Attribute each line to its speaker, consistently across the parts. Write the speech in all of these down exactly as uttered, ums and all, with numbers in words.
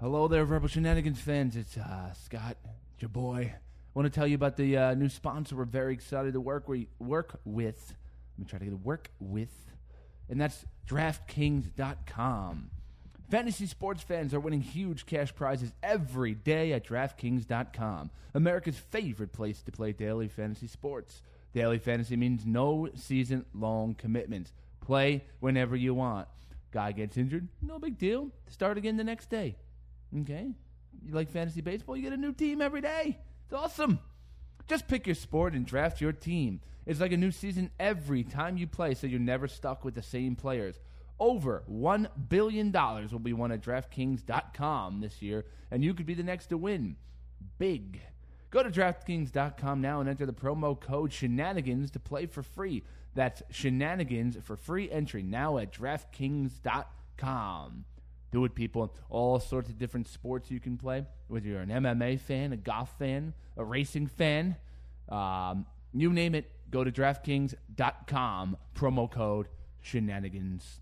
Speaker 1: Hello there, Verbal Shenanigans fans. It's uh, Scott, your boy. I want to tell you about the uh, new sponsor we're very excited to work we work with. Let me try to get a work with, and that's DraftKings dot com. Fantasy sports fans are winning huge cash prizes every day at DraftKings dot com, America's favorite place to play daily fantasy sports. Daily fantasy means no season-long commitments. Play whenever you want. Guy gets injured, no big deal. Start again the next day. Okay? You like fantasy baseball? You get a new team every day. It's awesome. Just pick your sport and draft your team. It's like a new season every time you play, so you're never stuck with the same players. Over one billion dollars will be won at DraftKings dot com this year, and you could be the next to win. Big. Go to DraftKings dot com now and enter the promo code Shenanigans to play for free. That's Shenanigans for free entry now at DraftKings dot com. Do it, people. All sorts of different sports you can play. Whether you're an M M A fan, a golf fan, a racing fan, um, you name it, go to DraftKings dot com. Promo code Shenanigans.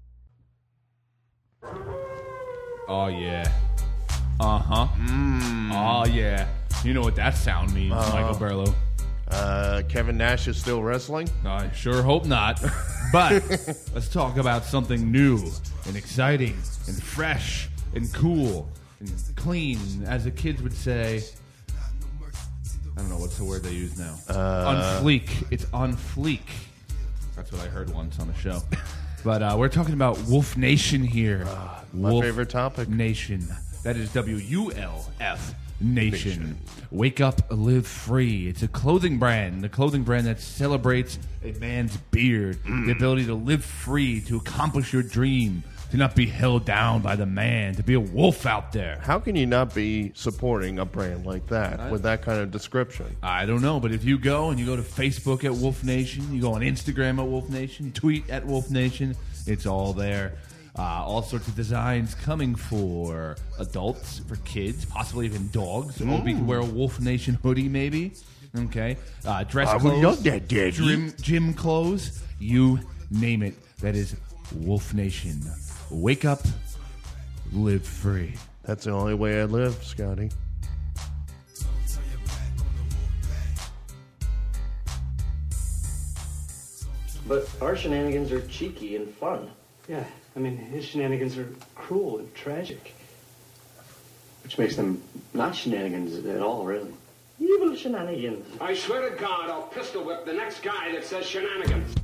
Speaker 1: Oh, yeah. Uh-huh. Mm. Oh, yeah. You know what that sound means, uh, Michael Burlow.
Speaker 2: Uh, Kevin Nash is still wrestling?
Speaker 1: I sure hope not. But let's talk about something new and exciting and fresh and cool and clean, as the kids would say. I don't know what's the word they use now.
Speaker 2: Uh,
Speaker 1: on fleek. It's on fleek. That's what I heard once on a show. But uh, we're talking about Wolf Nation here.
Speaker 2: Uh, my
Speaker 1: Wolf
Speaker 2: favorite topic.
Speaker 1: Nation. That is W U L F Nation.
Speaker 2: Nation.
Speaker 1: Wake up, live free. It's a clothing brand. The clothing brand that celebrates a man's beard. Mm. The ability to live free, to accomplish your dream, to not be held down by the man, to be a wolf out there.
Speaker 2: How can you not be supporting a brand like that
Speaker 1: I,
Speaker 2: with that kind of description?
Speaker 1: I don't know, but if you go and you go to Facebook at Wolf Nation, you go on Instagram at Wolf Nation, tweet at Wolf Nation, it's all there. Uh, all sorts of designs coming for adults, for kids, possibly even dogs. Mm. Or we can wear a Wolf Nation hoodie, maybe. Okay. Uh, dress
Speaker 2: I
Speaker 1: clothes.
Speaker 2: would love that, Daddy.
Speaker 1: Gym, gym clothes. You name it. That is Wolf Nation. Wake up, live free.
Speaker 2: That's the only way I live, Scotty.
Speaker 3: But our shenanigans are cheeky and fun.
Speaker 4: Yeah, I mean, his shenanigans are cruel and tragic.
Speaker 3: Which makes them not shenanigans at all, really. Evil shenanigans.
Speaker 5: I swear to God, I'll pistol whip the next guy that says shenanigans.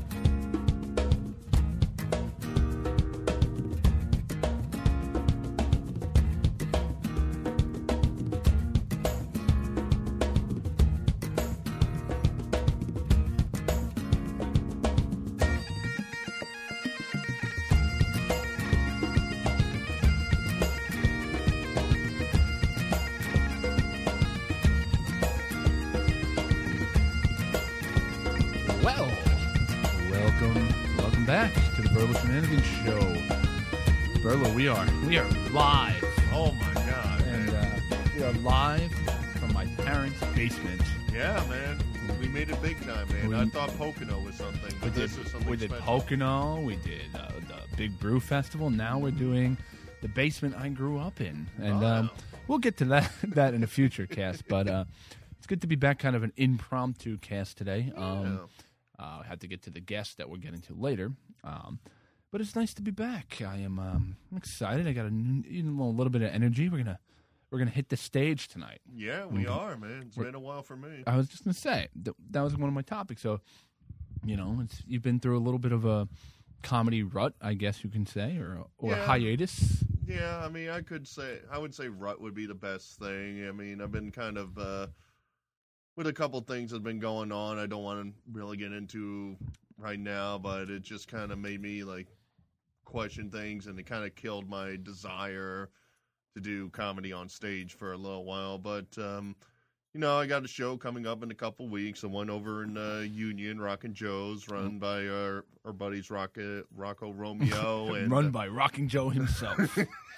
Speaker 1: We are. We are live.
Speaker 2: Oh, my God.
Speaker 1: And uh, we are live from my parents' basement.
Speaker 2: Yeah, man. We made it big time, man.
Speaker 1: We,
Speaker 2: I thought Pocono was something, but
Speaker 1: we
Speaker 2: this
Speaker 1: did,
Speaker 2: is something
Speaker 1: We did
Speaker 2: special.
Speaker 1: Pocono. We did uh, the Big Brew Festival. Now we're doing the basement I grew up in. And
Speaker 2: oh.
Speaker 1: um, we'll get to that that in a future cast. But uh, it's good to be back, kind of an impromptu cast today. Um, yeah. uh, I had to get to the guest that we're getting to later. Um But it's nice to be back. I am um, I'm excited. I got a, you know, a little bit of energy. We're gonna we're gonna hit the stage tonight.
Speaker 2: Yeah, we
Speaker 1: mm-hmm.
Speaker 2: are, man. It's
Speaker 1: we're,
Speaker 2: been a while for me.
Speaker 1: I was just gonna say that, that was one of my topics. So, you know, it's, you've been through a little bit of a comedy rut, I guess you can say, or or
Speaker 2: yeah.
Speaker 1: hiatus.
Speaker 2: Yeah, I mean, I could say I would say rut would be the best thing. I mean, I've been kind of uh, with a couple things that have been going on. I don't want to really get into right now, but it just kind of made me like. question things, and it kind of killed my desire to do comedy on stage for a little while. But um, you know, I got a show coming up in a couple weeks. The one over in uh, Union, Rockin' Joe's, run by our our buddies Rocco, Rocco Romeo, and
Speaker 1: run
Speaker 2: uh,
Speaker 1: by Rockin' Joe himself.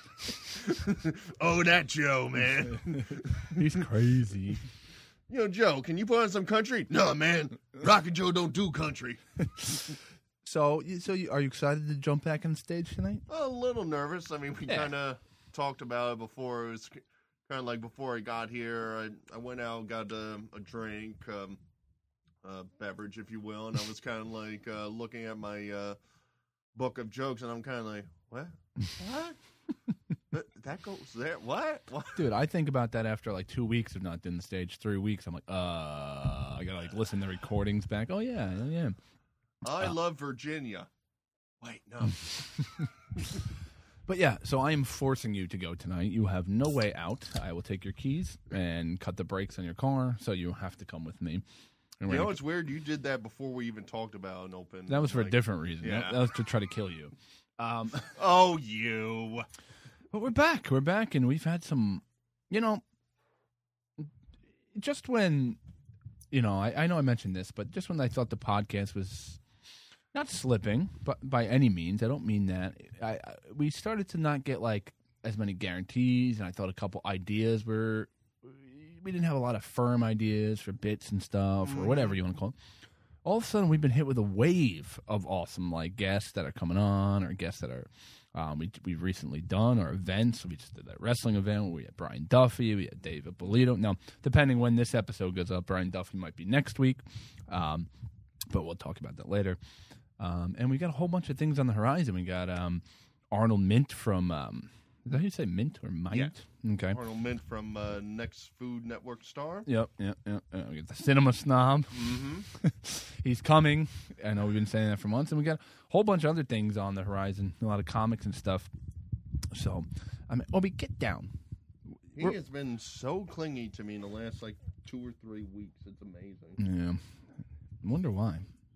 Speaker 2: Oh, that Joe, man,
Speaker 1: he's crazy.
Speaker 2: You know, Joe, can you put on some country? No, man, Rockin' Joe don't do country.
Speaker 1: So, so you, are you excited to jump back on stage tonight?
Speaker 2: A little nervous. I mean, we
Speaker 1: yeah.
Speaker 2: kind of, talked about it before. It was kind of like before I got here. I, I went out, got a, a drink, um, a beverage, if you will, and I was kind of like uh, looking at my uh, book of jokes, and I'm kind of like, what? What? that, that goes there? What? What?
Speaker 1: Dude, I think about that after like two weeks of not doing the stage. Three weeks, I'm like, uh, I gotta like listen to recordings back. Oh yeah, oh, yeah.
Speaker 2: I
Speaker 1: Uh,
Speaker 2: love Virginia. Wait, no.
Speaker 1: But yeah, so I am forcing you to go tonight. You have no way out. I will take your keys and cut the brakes on your car, so you have to come with me. And
Speaker 2: You
Speaker 1: we're
Speaker 2: know,
Speaker 1: gonna-
Speaker 2: it's weird. You did that before we even talked about an open.
Speaker 1: that was for a
Speaker 2: like-
Speaker 1: different reason.
Speaker 2: Yeah.
Speaker 1: That, that was to try to kill you. Um,
Speaker 2: Oh, you.
Speaker 1: but we're back. We're back, and we've had some, you know, just when, you know, I, I know I mentioned this, but just when I thought the podcast was not slipping, but by any means, I don't mean that. I, I we started to not get like as many guarantees, and I thought a couple ideas were. We didn't have a lot of firm ideas for bits and stuff, or whatever you want to call it. All of a sudden, we've been hit with a wave of awesome like guests that are coming on, or guests that are um, we we've recently done, or events. We just did that wrestling event where we had Brian Duffy, we had David Bolito. Now, depending when this episode goes up, Brian Duffy might be next week, um, but we'll talk about that later. Um, and we got a whole bunch of things on the horizon. We got um, Arnold Mint from. Um, is that how you say Mint or Mint?
Speaker 2: Yeah.
Speaker 1: Okay.
Speaker 2: Arnold Mint from uh, Next Food Network star.
Speaker 1: Yep, yep, yep. Uh, we got the Cinema Snob.
Speaker 2: Mm-hmm.
Speaker 1: He's coming. I know we've been saying that for months, and we got a whole bunch of other things on the horizon. A lot of comics and stuff. So, I mean, Obi, get down.
Speaker 2: He
Speaker 1: We're-
Speaker 2: has been so clingy to me in the last like two or three weeks. It's amazing.
Speaker 1: Yeah, I wonder why.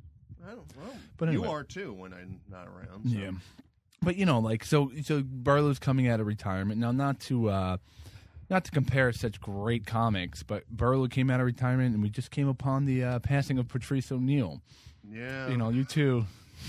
Speaker 2: I don't know.
Speaker 1: But
Speaker 2: you
Speaker 1: anyway.
Speaker 2: are too when I'm not around. So.
Speaker 1: Yeah, but you know, like so, so Burlow's coming out of retirement now. Not to, uh, not to compare such great comics, but Burlow came out of retirement, and we just came upon the uh, passing of Patrice O'Neill.
Speaker 2: Yeah.
Speaker 1: You know, you two,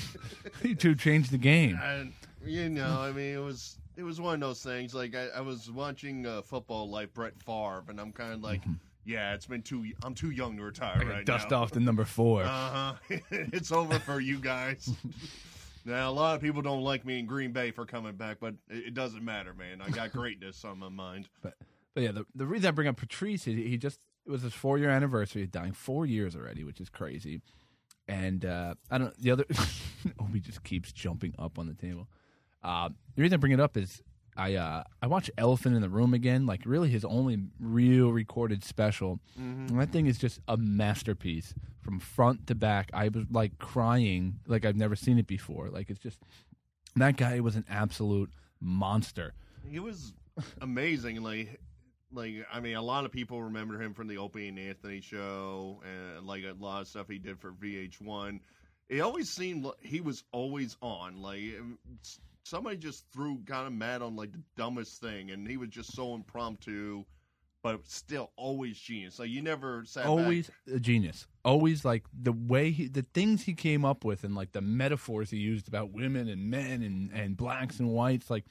Speaker 1: you two changed the game.
Speaker 2: And you know, I mean, it was it was one of those things. Like I, I was watching uh, football, like Brett Favre, and I'm kind of like, yeah, it's been too. I'm too young to retire
Speaker 1: Mm-hmm. I gotta
Speaker 2: right
Speaker 1: dust
Speaker 2: now.
Speaker 1: off the number four.
Speaker 2: Uh huh. It's over for you guys. Now, a lot of people don't like me in Green Bay for coming back, but it, it doesn't matter, man. I got greatness on my mind.
Speaker 1: But but yeah, the the reason I bring up Patrice, he, he just it was his four year anniversary, he's dying four years already, which is crazy. And uh, I don't the other Obi just keeps jumping up on the table. Uh, the reason I bring it up is I uh, I watched Elephant in the Room again, like really his only real recorded special. And that thing is just a masterpiece from front to back. I was like crying like I've never seen it before. Like it's just that guy was an absolute monster.
Speaker 2: He was amazing. Like, like I mean, a lot of people remember him from the Opie and Anthony show, and like a lot of stuff he did for V H one. It always seemed like he was always on. Like it's- somebody just threw kind of mad on like the dumbest thing, and he was just so impromptu, but still always genius. Like you never sat
Speaker 1: Always
Speaker 2: back.
Speaker 1: a genius. Always like the way he, the things he came up with, and like the metaphors he used about women and men and, and blacks and whites. Like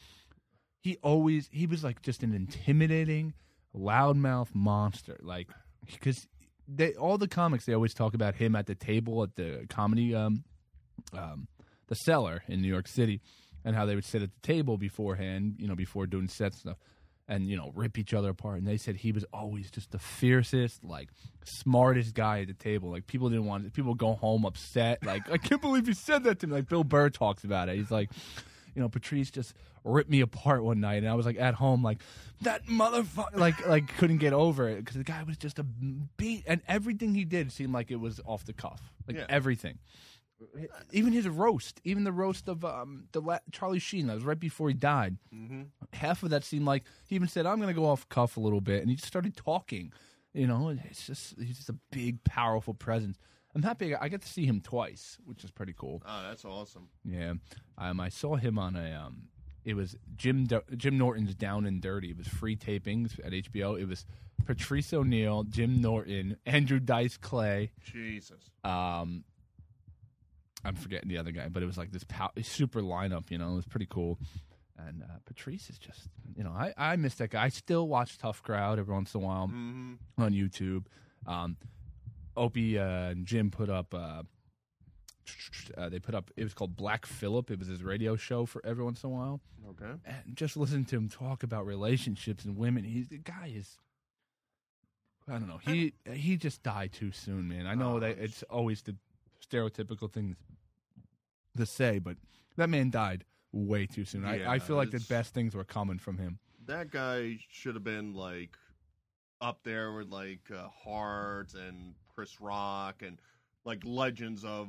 Speaker 1: he always, he was like just an intimidating, loudmouth monster. Like because they all the comics they always talk about him at the table at the comedy, um, um, the Cellar in New York City, and how they would sit at the table beforehand, you know, before doing sets and stuff. And, you know, rip each other apart. And they said he was always just the fiercest, like, smartest guy at the table. Like, people didn't want people would go home upset. Like, I can't believe you said that to me. Like, Bill Burr talks about it. He's like, you know, Patrice just ripped me apart one night. And I was, like, at home, like, that motherfucker. Like, like couldn't get over it. Because the guy was just a beat. And everything he did seemed like it was off the cuff. Like,
Speaker 2: Yeah.
Speaker 1: everything. Even his roast, even the roast of um, the la- Charlie Sheen, that was right before he died.
Speaker 2: Mm-hmm.
Speaker 1: Half of that seemed like he even said, "I'm going to go off cuff a little bit," and he just started talking. You know, and it's just he's just a big, powerful presence. I'm happy I got to see him twice, which is pretty cool.
Speaker 2: Oh, that's awesome.
Speaker 1: Yeah, um, I saw him on a. Um, it was Jim Do- Jim Norton's Down and Dirty. It was free tapings at H B O. It was Patrice O'Neill, Jim Norton, Andrew Dice Clay.
Speaker 2: Jesus.
Speaker 1: Um, I'm forgetting the other guy, but it was like this pow- super lineup, you know. It was pretty cool. And uh, Patrice is just, you know, I, I miss that guy. I still watch Tough Crowd every once in a while
Speaker 2: Mm-hmm.
Speaker 1: on YouTube. Um, Opie uh, and Jim put up uh, uh, they put up. It was called Black Phillip. It was his radio show for every once in a while.
Speaker 2: Okay.
Speaker 1: And just listen to him talk about relationships and women. He's the guy is. I don't know. He he just died too soon, man. I know
Speaker 2: Oh,
Speaker 1: that it's always the stereotypical thing to say, but that man died way too soon.
Speaker 2: Yeah,
Speaker 1: I, I feel like the
Speaker 2: it's-
Speaker 1: best things were coming from him.
Speaker 2: That guy should have been like up there with like uh, Hart and Chris Rock and like legends of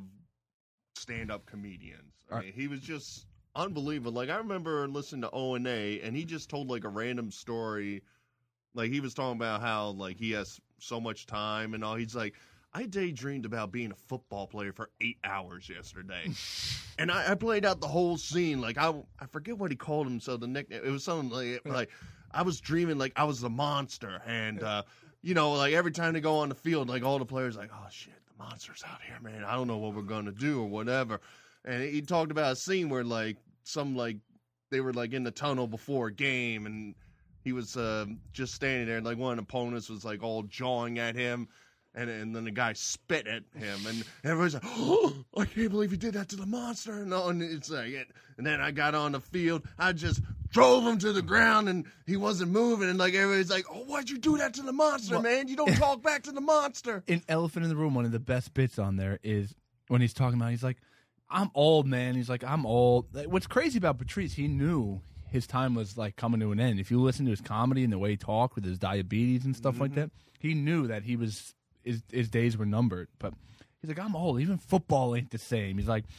Speaker 2: stand-up comedians. I
Speaker 1: Are-
Speaker 2: mean, he was just unbelievable. Like I remember listening to O and A, and he just told like a random story. Like he was talking about how like he has so much time and all. He's like, I daydreamed about being a football player for eight hours yesterday, and I, I played out the whole scene. Like I, I forget what he called himself. The nickname it was something like like I was dreaming like I was the monster, and uh, you know like every time they go on the field, like all the players like, oh shit, the monster's out here, man. I don't know what we're gonna do or whatever. And he talked about a scene where like some like they were like in the tunnel before a game, and he was uh, just standing there, and like one of the opponents was like all jawing at him. And, and then the guy spit at him, and everybody's like, oh, I can't believe he did that to the monster. And, all, and it's like, it, and then I got on the field, I just drove him to the ground, and he wasn't moving. And like everybody's like, oh, why'd you do that to the monster,
Speaker 1: Well,
Speaker 2: man? You don't talk back to the monster.
Speaker 1: In Elephant in the Room, one of the best bits on there is when he's talking about, he's like, I'm old, man. He's like, I'm old. Like, what's crazy about Patrice, he knew his time was like coming to an end. If you listen to his comedy and the way he talked with his diabetes and stuff
Speaker 2: Mm-hmm.
Speaker 1: like that, he knew that he was his, his days were numbered. But he's like, I'm old. Even football ain't the same. He's like,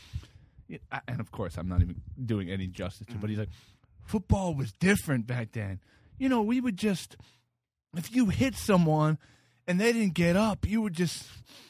Speaker 1: and of course, I'm not even doing any justice to it, but he's like, football was different back then. You know, we would just, if you hit someone and they didn't get up, you would just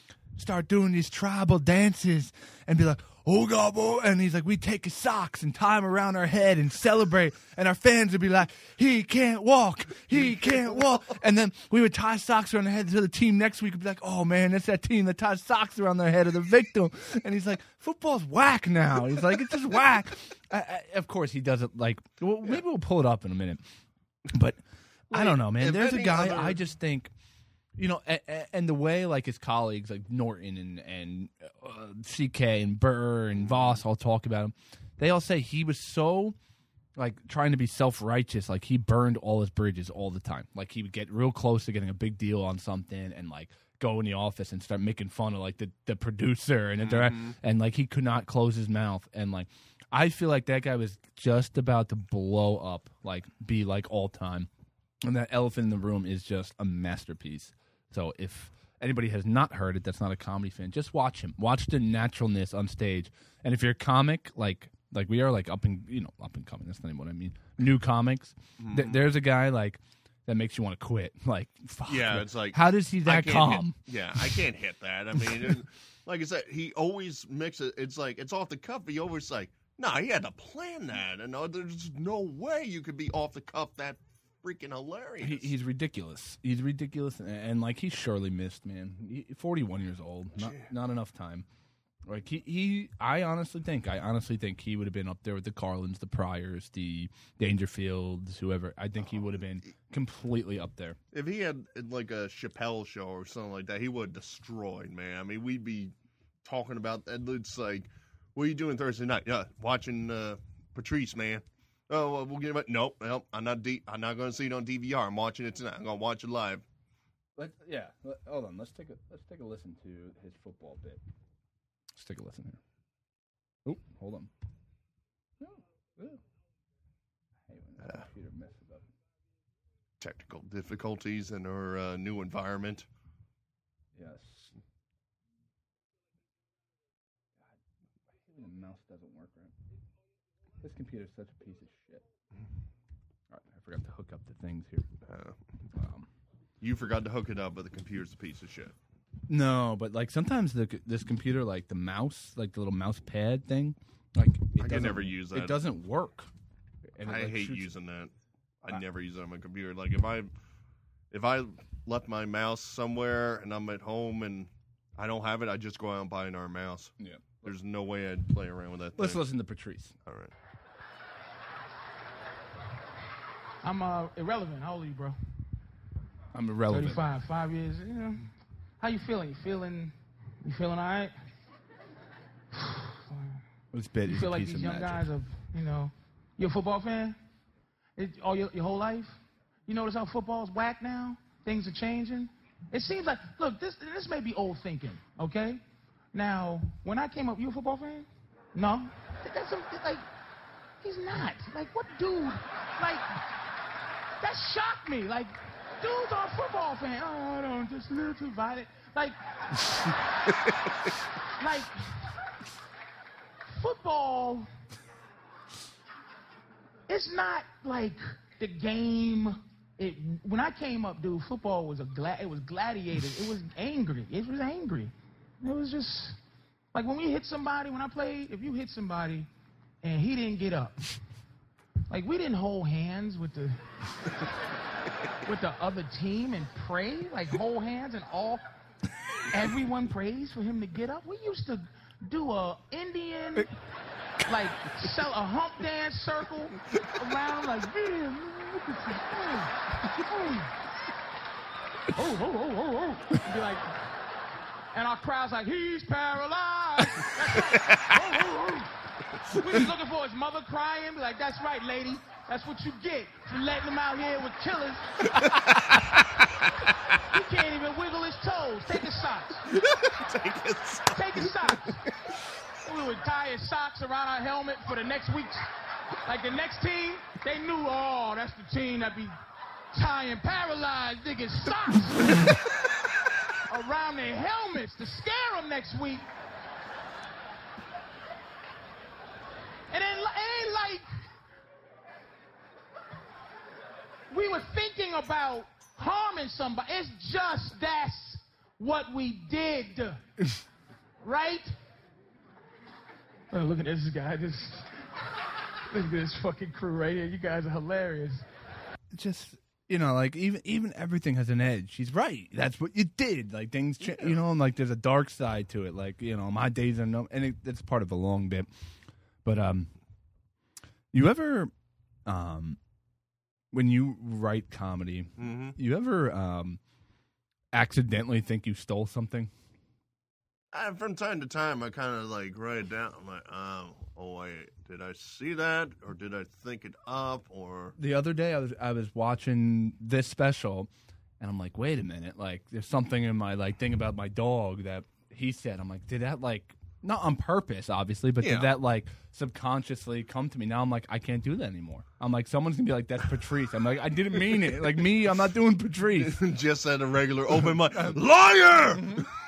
Speaker 1: start doing these tribal dances and be like, oh, God, boy. And he's like, we'd take his socks and tie them around our head and celebrate. And our fans would be like, he can't walk. He can't walk. And then we would tie socks around the head so the team next week would be like, oh, man, that's that team that ties socks around their head of the victim. And he's like, football's whack now. He's like, it's just whack. I, I, of course, he does it like, well, maybe we'll pull it up in a minute. But I don't know, man.
Speaker 2: if
Speaker 1: There's a
Speaker 2: any
Speaker 1: guy,
Speaker 2: other-
Speaker 1: I just think, you know, and, and the way like his colleagues like Norton and and uh, C K and Burr and Voss all talk about him, they all say he was so like trying to be self-righteous, like he burned all his bridges all the time. Like he would get real close to getting a big deal on something and like go in the office and start making fun of like the, the producer and the direct, and like he could not close his mouth. And like I feel like that guy was just about to blow up, like be like all time. And that Elephant in the Room is just a masterpiece. So if anybody has not heard it, that's not a comedy fan, just watch him. Watch the naturalness on stage. And if you're a comic, like like we are, like up and you know up and coming. That's not even what I mean. New comics. Th- there's a guy like that makes you want to quit. Like fuck,
Speaker 2: Yeah,
Speaker 1: man.
Speaker 2: it's like,
Speaker 1: how does he
Speaker 2: I
Speaker 1: that
Speaker 2: can't
Speaker 1: calm?
Speaker 2: hit- yeah, I can't hit that. I mean, it- like I said, he always mixes. It's like it's off the cuff. But he always like, no, nah, he had to plan that, and uh, there's no way you could be off the cuff that freaking hilarious.
Speaker 1: He, he's ridiculous. He's ridiculous, and, and like he's surely missed, man. He, Forty-one years old, not not enough time. Like he, he, I honestly think, I honestly think he would have been up there with the Carlins, the Pryors, the Dangerfields, whoever. I think he would have been completely up there.
Speaker 2: If he had like a Chappelle show or something like that, he would have destroyed, man. I mean, we'd be talking about that. It's like, what are you doing Thursday night? Yeah, watching uh, Patrice, man. Oh, well, we'll get about. Nope, nope. I'm not. D- I'm not going to see it on D V R. I'm watching it tonight. I'm going to watch it live.
Speaker 1: Let, yeah, let, hold on. Let's take a let's take a listen to his football bit. Let's take a listen here. Oh, hold on. Oh, oh. Hey, when the computer messes up.
Speaker 2: Technical difficulties in our uh, new environment.
Speaker 1: Yes. God, I hate when the mouse doesn't work right. This computer's such a piece of shit. All right, I forgot to hook up the things here.
Speaker 2: Uh,
Speaker 1: Um,
Speaker 2: you forgot to hook it up, but the computer's a piece of shit.
Speaker 1: no, but like sometimes the this computer, like the mouse, like the little mouse pad thing, like it
Speaker 2: I can
Speaker 1: doesn't-
Speaker 2: never use that.
Speaker 1: It doesn't work. And it,
Speaker 2: I
Speaker 1: like,
Speaker 2: hate
Speaker 1: shoots-
Speaker 2: using that. I
Speaker 1: I-
Speaker 2: never use it on my computer. Like if I if I left my mouse somewhere and I'm at home and I don't have it, I just go out and buy another mouse.
Speaker 1: Yeah.
Speaker 2: There's no way I'd play around with that
Speaker 1: Let's
Speaker 2: thing.
Speaker 1: listen to Patrice.
Speaker 2: All right.
Speaker 6: I'm uh, irrelevant. How old are you, bro?
Speaker 1: I'm irrelevant.
Speaker 6: thirty-five. Five years. You know, how you feeling? You feeling? You feeling all right?
Speaker 1: This bit
Speaker 6: You
Speaker 1: is
Speaker 6: feel
Speaker 1: a
Speaker 6: like
Speaker 1: piece
Speaker 6: these
Speaker 1: of
Speaker 6: young
Speaker 1: magic.
Speaker 6: guys are, you know, you're a football fan? It, all your, your whole life? You notice how football's whack now? Things are changing? It seems like, look, this this may be old thinking, okay? Now, when I came up, you a football fan? No? That's a, like, he's not. Like, what dude? Like, that shocked me. Like, dudes are a football fan. Oh, I don't just live to fight it. Like, like, football, it's not like the game. It, when I came up, dude, football was a gla- it was gladiated. It was angry. It was angry. It was just like when we hit somebody. When I played, if you hit somebody and he didn't get up, like we didn't hold hands with the with the other team and pray, like hold hands and all. Everyone prays for him to get up. We used to do a Indian, like sell a hump dance circle around, like man. Look at you. Oh, oh, oh, oh, oh, oh. Be like, and our crowd's like, he's paralyzed. That's right. Oh, oh, oh. We was looking for his mother crying. Be like, that's right, lady. That's what you get for letting him out here with killers. He can't even wiggle his toes. Take his socks.
Speaker 2: Take his socks.
Speaker 6: Take his socks. We would tie his socks around our helmet for the next week's. Like the next team, they knew, oh, that's the team that be tying paralyzed niggas' socks around their helmets to scare them next week. And then it ain't like we were thinking about harming somebody. It's just that's what we did, right? Oh, look at this guy. This. Look at this fucking crew right here. You guys are hilarious.
Speaker 1: Just, you know, like, even even everything has an edge. He's right. That's what you did. Like, things, cha- you know, and, like, there's a dark side to it. Like, you know, my days are no... And it, it's part of a long bit. But, um, you ever, um, when you write comedy,
Speaker 2: Mm-hmm.
Speaker 1: you ever, um, accidentally think you stole something?
Speaker 2: I, from time to time, I kind of like write it down. I'm like, oh, oh, wait, did I see that, or did I think it up, or
Speaker 1: The other day, I was I was watching this special, and I'm like, wait a minute, like, there's something in my like thing about my dog that he said. I'm like, did that like not on purpose, obviously, but
Speaker 2: Yeah.
Speaker 1: did that like subconsciously come to me? Now I'm like, I can't do that anymore. I'm like, someone's gonna be like, that's Patrice. I'm like, I didn't mean it. Like me, I'm not doing Patrice.
Speaker 2: just at a regular open mic, liar.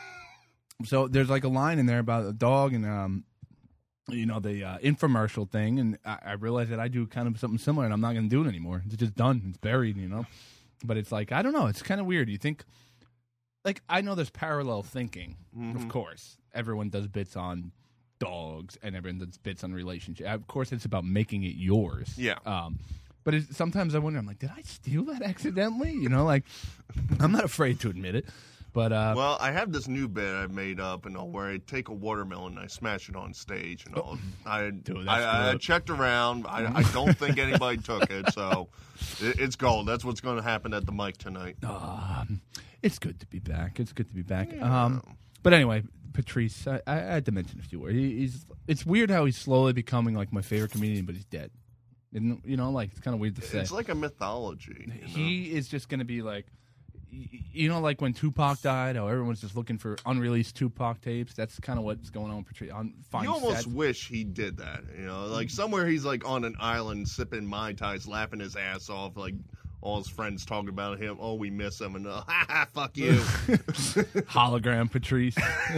Speaker 1: So there's like a line in there about a dog and um, you know, the uh, infomercial thing, and I, I realized that I do kind of something similar, and I'm not going to do it anymore. It's just done. It's buried, you know. But it's like, I don't know. It's kind of weird. You think, like, I know there's parallel thinking.
Speaker 2: Mm-hmm.
Speaker 1: Of course, everyone does bits on dogs, and everyone does bits on relationships. Of course, it's about making it yours.
Speaker 2: Yeah.
Speaker 1: Um, but it's, sometimes I wonder. I'm like, did I steal that accidentally? You know, like, I'm not afraid to admit it. But uh,
Speaker 2: Well, I have this new bit I made up, and all where I take a watermelon and I smash it on stage, and all. I
Speaker 1: Dude, that's
Speaker 2: I, I
Speaker 1: good.
Speaker 2: checked around. I, I don't think anybody took it, so it, it's gold. That's what's going to happen at the mic tonight.
Speaker 1: Um, it's good to be back. It's good to be back. Um, but anyway, Patrice, I, I had to mention a few words. He, he's. It's weird how he's slowly becoming like my favorite comedian, but he's dead. And, you know, like, it's kind of weird to say.
Speaker 2: It's like a mythology. You know?
Speaker 1: He is just going to be like, y- you know, like when Tupac died, how everyone's just looking for unreleased Tupac tapes. That's kind of what's going on with Patrice. On fine
Speaker 2: You almost
Speaker 1: sets.
Speaker 2: wish he did that, you know, like somewhere he's like on an island sipping Mai Tais, laughing his ass off, like all his friends talking about him. Oh, we miss him, and uh, ha ha, fuck you.
Speaker 1: Hologram Patrice.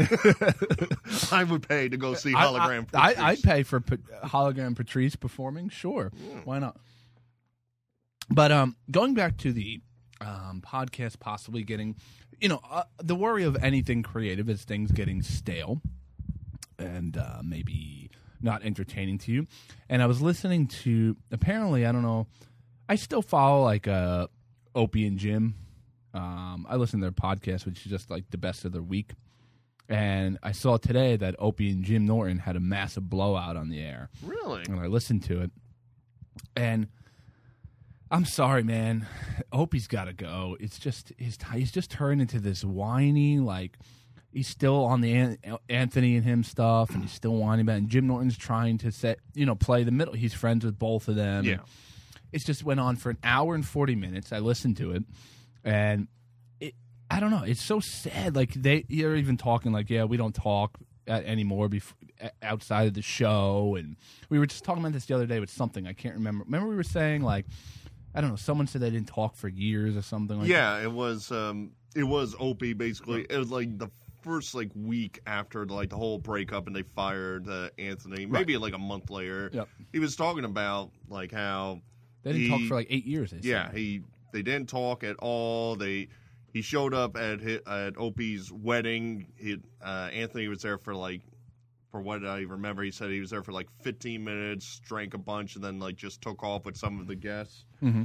Speaker 2: I would pay to go see
Speaker 1: I-
Speaker 2: hologram.
Speaker 1: I, I,
Speaker 2: Patrice.
Speaker 1: I'd pay for pa- hologram Patrice performing. Sure, why not? But um, going back to the um, podcast, possibly getting, you know, uh, the worry of anything creative is things getting stale and uh, maybe not entertaining to you. And I was listening to, apparently, I don't know, I still follow like uh, Opie and Jim. Um, I listen to their podcast, which is just like the best of their week. And I saw today that Opie and Jim Norton had a massive blowout on the air.
Speaker 2: Really?
Speaker 1: And I listened to it. And I'm sorry, man. Opie's got to go. It's just, he's, he's just turned into this whiny, like, he's still on the An- Anthony and him stuff, and he's still whining about it. And Jim Norton's trying to set, you know, play the middle. He's friends with both of them.
Speaker 2: Yeah.
Speaker 1: It just went on for an hour and forty minutes. I listened to it, and it, I don't know. It's so sad. Like, they, they're even talking like, yeah, we don't talk anymore before, outside of the show. And we were just talking about this the other day with something. I can't remember. Remember we were saying, like, I don't know, someone said they didn't talk for years or something like
Speaker 2: yeah,
Speaker 1: that.
Speaker 2: it was um, it was Opie, basically. It was like the first like week after like the whole breakup, and they fired uh, Anthony. Maybe like a month later.
Speaker 1: Yep.
Speaker 2: He was talking about like how
Speaker 1: They didn't
Speaker 2: he,
Speaker 1: talk for like eight years. They
Speaker 2: Yeah,
Speaker 1: said.
Speaker 2: he they didn't talk at all. They he showed up at his, at Opie's wedding. He, uh, Anthony was there for like, for what I remember, he said he was there for like fifteen minutes, drank a bunch, and then like just took off with some of the guests.
Speaker 1: Mm-hmm.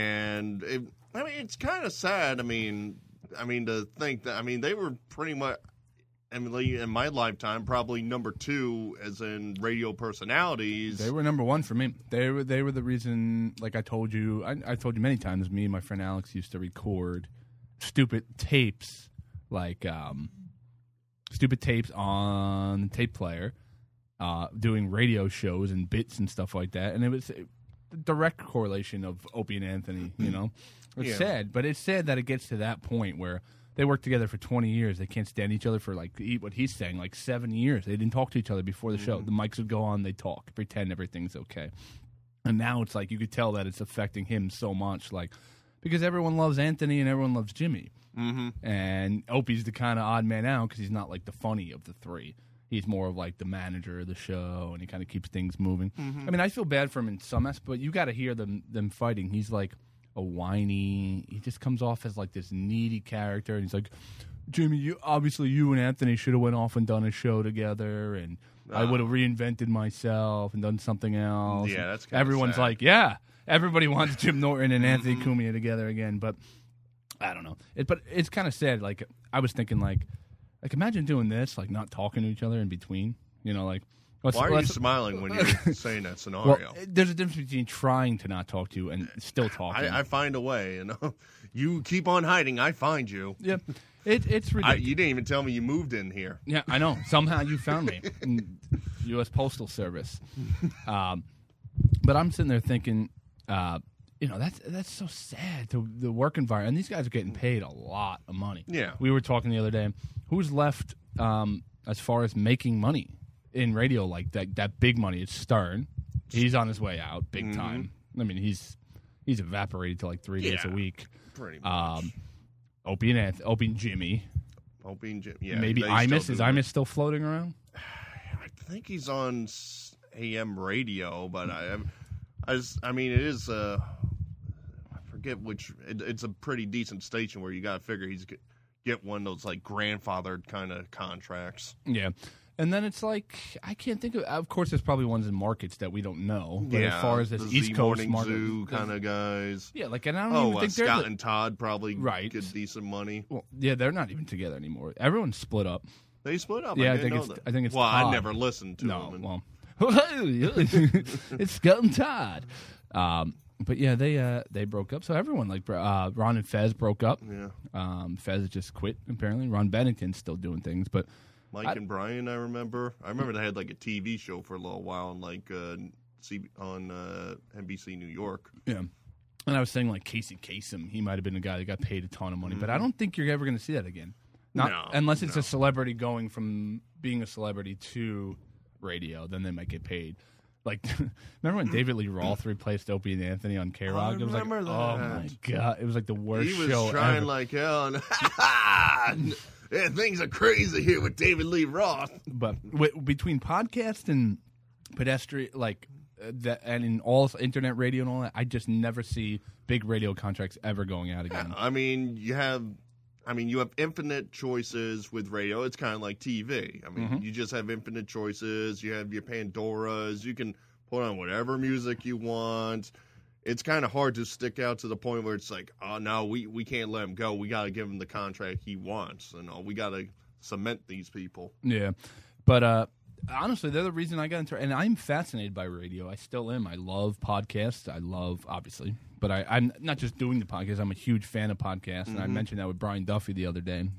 Speaker 2: And it, I mean, it's kind of sad. I mean, I mean to think that I mean they were pretty much. I mean, like, in my lifetime, probably number two as in radio personalities.
Speaker 1: They were number one for me. They were they were the reason. Like I told you, I, I told you many times. Me and my friend Alex used to record stupid tapes, like um, stupid tapes on the tape player, uh, doing radio shows and bits and stuff like that. And it was a direct correlation of Opie and Anthony. You know, it's
Speaker 2: Yeah.
Speaker 1: sad, but it's sad that it gets to that point where they worked together for twenty years. They can't stand each other for, like, what he's saying, like seven years. They didn't talk to each other before the show.
Speaker 2: Mm-hmm.
Speaker 1: The mics would go on, they'd talk, pretend everything's okay. And now it's like you could tell that it's affecting him so much, like, because everyone loves Anthony and everyone loves Jimmy.
Speaker 2: Mm-hmm.
Speaker 1: And Opie's the kind of odd man out because he's not, like, the funny of the three. He's more of, like, the manager of the show, and he kind of keeps things moving.
Speaker 2: Mm-hmm.
Speaker 1: I mean, I feel bad for him in some aspects, but you got to hear them them fighting. He's, like, a whiny, he just comes off as, like, this needy character, and he's like, Jimmy, you obviously you and Anthony should have went off and done a show together, and I would have reinvented myself and done something else.
Speaker 2: Yeah,
Speaker 1: And
Speaker 2: that's kinda
Speaker 1: everyone's
Speaker 2: sad.
Speaker 1: like, yeah, everybody wants Jim Norton and Anthony Cumia together again, but I don't know. It, but it's kind of sad. Like, I was thinking, like, like imagine doing this, like not talking to each other in between. You know, like let's,
Speaker 2: Why are
Speaker 1: let's,
Speaker 2: you smiling when you're saying that
Speaker 1: Well,
Speaker 2: scenario?
Speaker 1: there's a difference between trying to not talk to you and still talking.
Speaker 2: I, I find a way, you know. You keep on hiding, I find you.
Speaker 1: yeah, it, it's
Speaker 2: I,
Speaker 1: ridiculous.
Speaker 2: you didn't even tell me you moved in here.
Speaker 1: Yeah, I know. Somehow you found me. in U S Postal Service. Um, but I'm sitting there thinking, uh, you know, that's that's so sad, to the work environment. And these guys are getting paid a lot of money.
Speaker 2: Yeah.
Speaker 1: We were talking the other day. Who's left um, as far as making money in radio like that, that big money? It's Stern. He's on his way out big time. I mean, he's he's evaporated to like three days a
Speaker 2: Yeah.
Speaker 1: week.
Speaker 2: Pretty much.
Speaker 1: Um, Opie and Anth- Opie and Jimmy.
Speaker 2: Opie and Jim. Yeah,
Speaker 1: Maybe
Speaker 2: they
Speaker 1: Imus.
Speaker 2: still
Speaker 1: Is
Speaker 2: do it.
Speaker 1: Imus still floating around?
Speaker 2: I think he's on s- A M radio, but I, I, just, I mean, it is. Uh, I forget which. It, it's a pretty decent station where you got to figure he's get, get one of those like grandfathered kind of contracts.
Speaker 1: Yeah. And then it's like, I can't think of, of course, there's probably ones in markets that we don't know. But
Speaker 2: yeah,
Speaker 1: as far as this
Speaker 2: the
Speaker 1: East
Speaker 2: Z
Speaker 1: Coast
Speaker 2: Morning
Speaker 1: market.
Speaker 2: Zoo kind of guys.
Speaker 1: Yeah, like, and I don't
Speaker 2: Oh,
Speaker 1: even
Speaker 2: uh,
Speaker 1: think they're.
Speaker 2: Scott
Speaker 1: the-
Speaker 2: and Todd probably
Speaker 1: Right.
Speaker 2: get decent money.
Speaker 1: well, yeah, they're not even together anymore. Everyone's split up.
Speaker 2: They split up.
Speaker 1: Yeah, I
Speaker 2: I, didn't
Speaker 1: think
Speaker 2: know
Speaker 1: it's-
Speaker 2: that.
Speaker 1: I think it's
Speaker 2: well, I
Speaker 1: Todd.
Speaker 2: never listened to
Speaker 1: No,
Speaker 2: them. and-
Speaker 1: well, it's Scott and Todd. Um, but yeah, they uh, they broke up. So everyone, like uh, Ron and Fez broke up.
Speaker 2: yeah,
Speaker 1: Um, Fez just quit, apparently. Ron Bennington's still doing things, but
Speaker 2: Mike
Speaker 1: I-
Speaker 2: and Brian. I remember. I remember they had like a T V show for a little while on like uh, C- on uh, N B C New York.
Speaker 1: yeah. And I was saying, like, Casey Kasem, he might have been a guy that got paid a ton of money, but I don't think you're ever going to see that again. Not
Speaker 2: No,
Speaker 1: unless it's
Speaker 2: no.
Speaker 1: a celebrity going from being a celebrity to radio, then they might get paid. Like, remember when David Lee Roth replaced Opie and Anthony on K Rock?
Speaker 2: I
Speaker 1: It was like,
Speaker 2: remember
Speaker 1: oh
Speaker 2: that.
Speaker 1: my god, it was like the worst
Speaker 2: He was
Speaker 1: show
Speaker 2: trying
Speaker 1: ever.
Speaker 2: like hell. And yeah, things are crazy here with David Lee Roth.
Speaker 1: But w- between podcast and pedestrian, like uh, that, and in all internet radio and all that, I just never see big radio contracts ever going out again.
Speaker 2: I mean, you have, I mean, you have infinite choices with radio. It's kind of like T V. I mean,
Speaker 1: Mm-hmm.
Speaker 2: you just have infinite choices. You have your Pandoras. You can put on whatever music you want. It's kind of hard to stick out to the point where it's like, oh no, we, we can't let him go. We got to give him the contract he wants. You know, we got to cement these people.
Speaker 1: Yeah, but uh, honestly, they're the reason I got into. And I'm fascinated by radio. I still am. I love podcasts. I love, obviously, but I, I'm not just doing the podcast. I'm a huge fan of podcasts, and I mentioned that with Brian Duffy the other day, which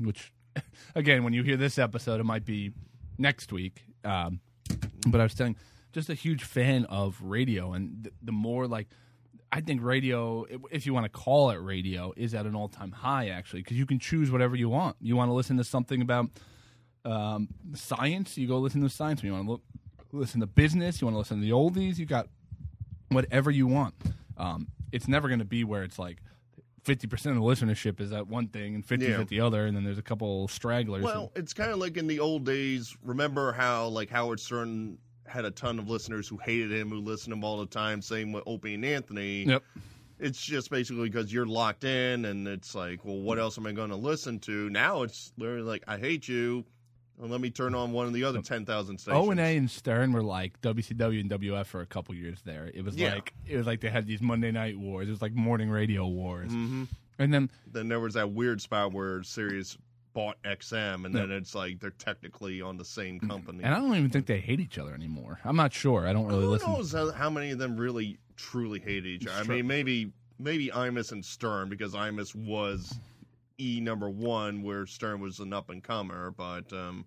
Speaker 1: again, when you hear this episode, it might be next week. Um, but I was telling, just a huge fan of radio, and th- the more like, I think radio, if you want to call it radio, is at an all-time high actually, because you can choose whatever you want. You want to listen to something about um, science, you go listen to science. You want to look, listen to business, you want to listen to the oldies. You got whatever you want. Um, it's never going to be where it's like fifty percent of the listenership is at one thing and fifty yeah. is at the other, and then there's a couple stragglers.
Speaker 2: Well, and, it's kind of like in the old days. Remember how like Howard Stern had a ton of listeners who hated him, who listened to him all the time, same with Opie and Anthony.
Speaker 1: Yep.
Speaker 2: It's just basically because you're locked in, and it's like, well, what else am I going to listen to? Now it's literally like, I hate you, and let me turn on one of the other ten thousand stations.
Speaker 1: O and A and Stern were like W C W and W F for a couple years there. It was
Speaker 2: yeah.
Speaker 1: like it was like they had these Monday night wars. It was like morning radio wars.
Speaker 2: Mm-hmm.
Speaker 1: And then
Speaker 2: then there was that weird spot where Sirius bought X M, and then yeah. it's like they're technically on the same company.
Speaker 1: And I don't even think they hate each other anymore. I'm not sure. I don't really
Speaker 2: Who
Speaker 1: listen.
Speaker 2: Who knows how, how many of them really truly hate each other? I mean, maybe maybe Imus and Stern, because Imus was E number one, where Stern was an up and comer. But um,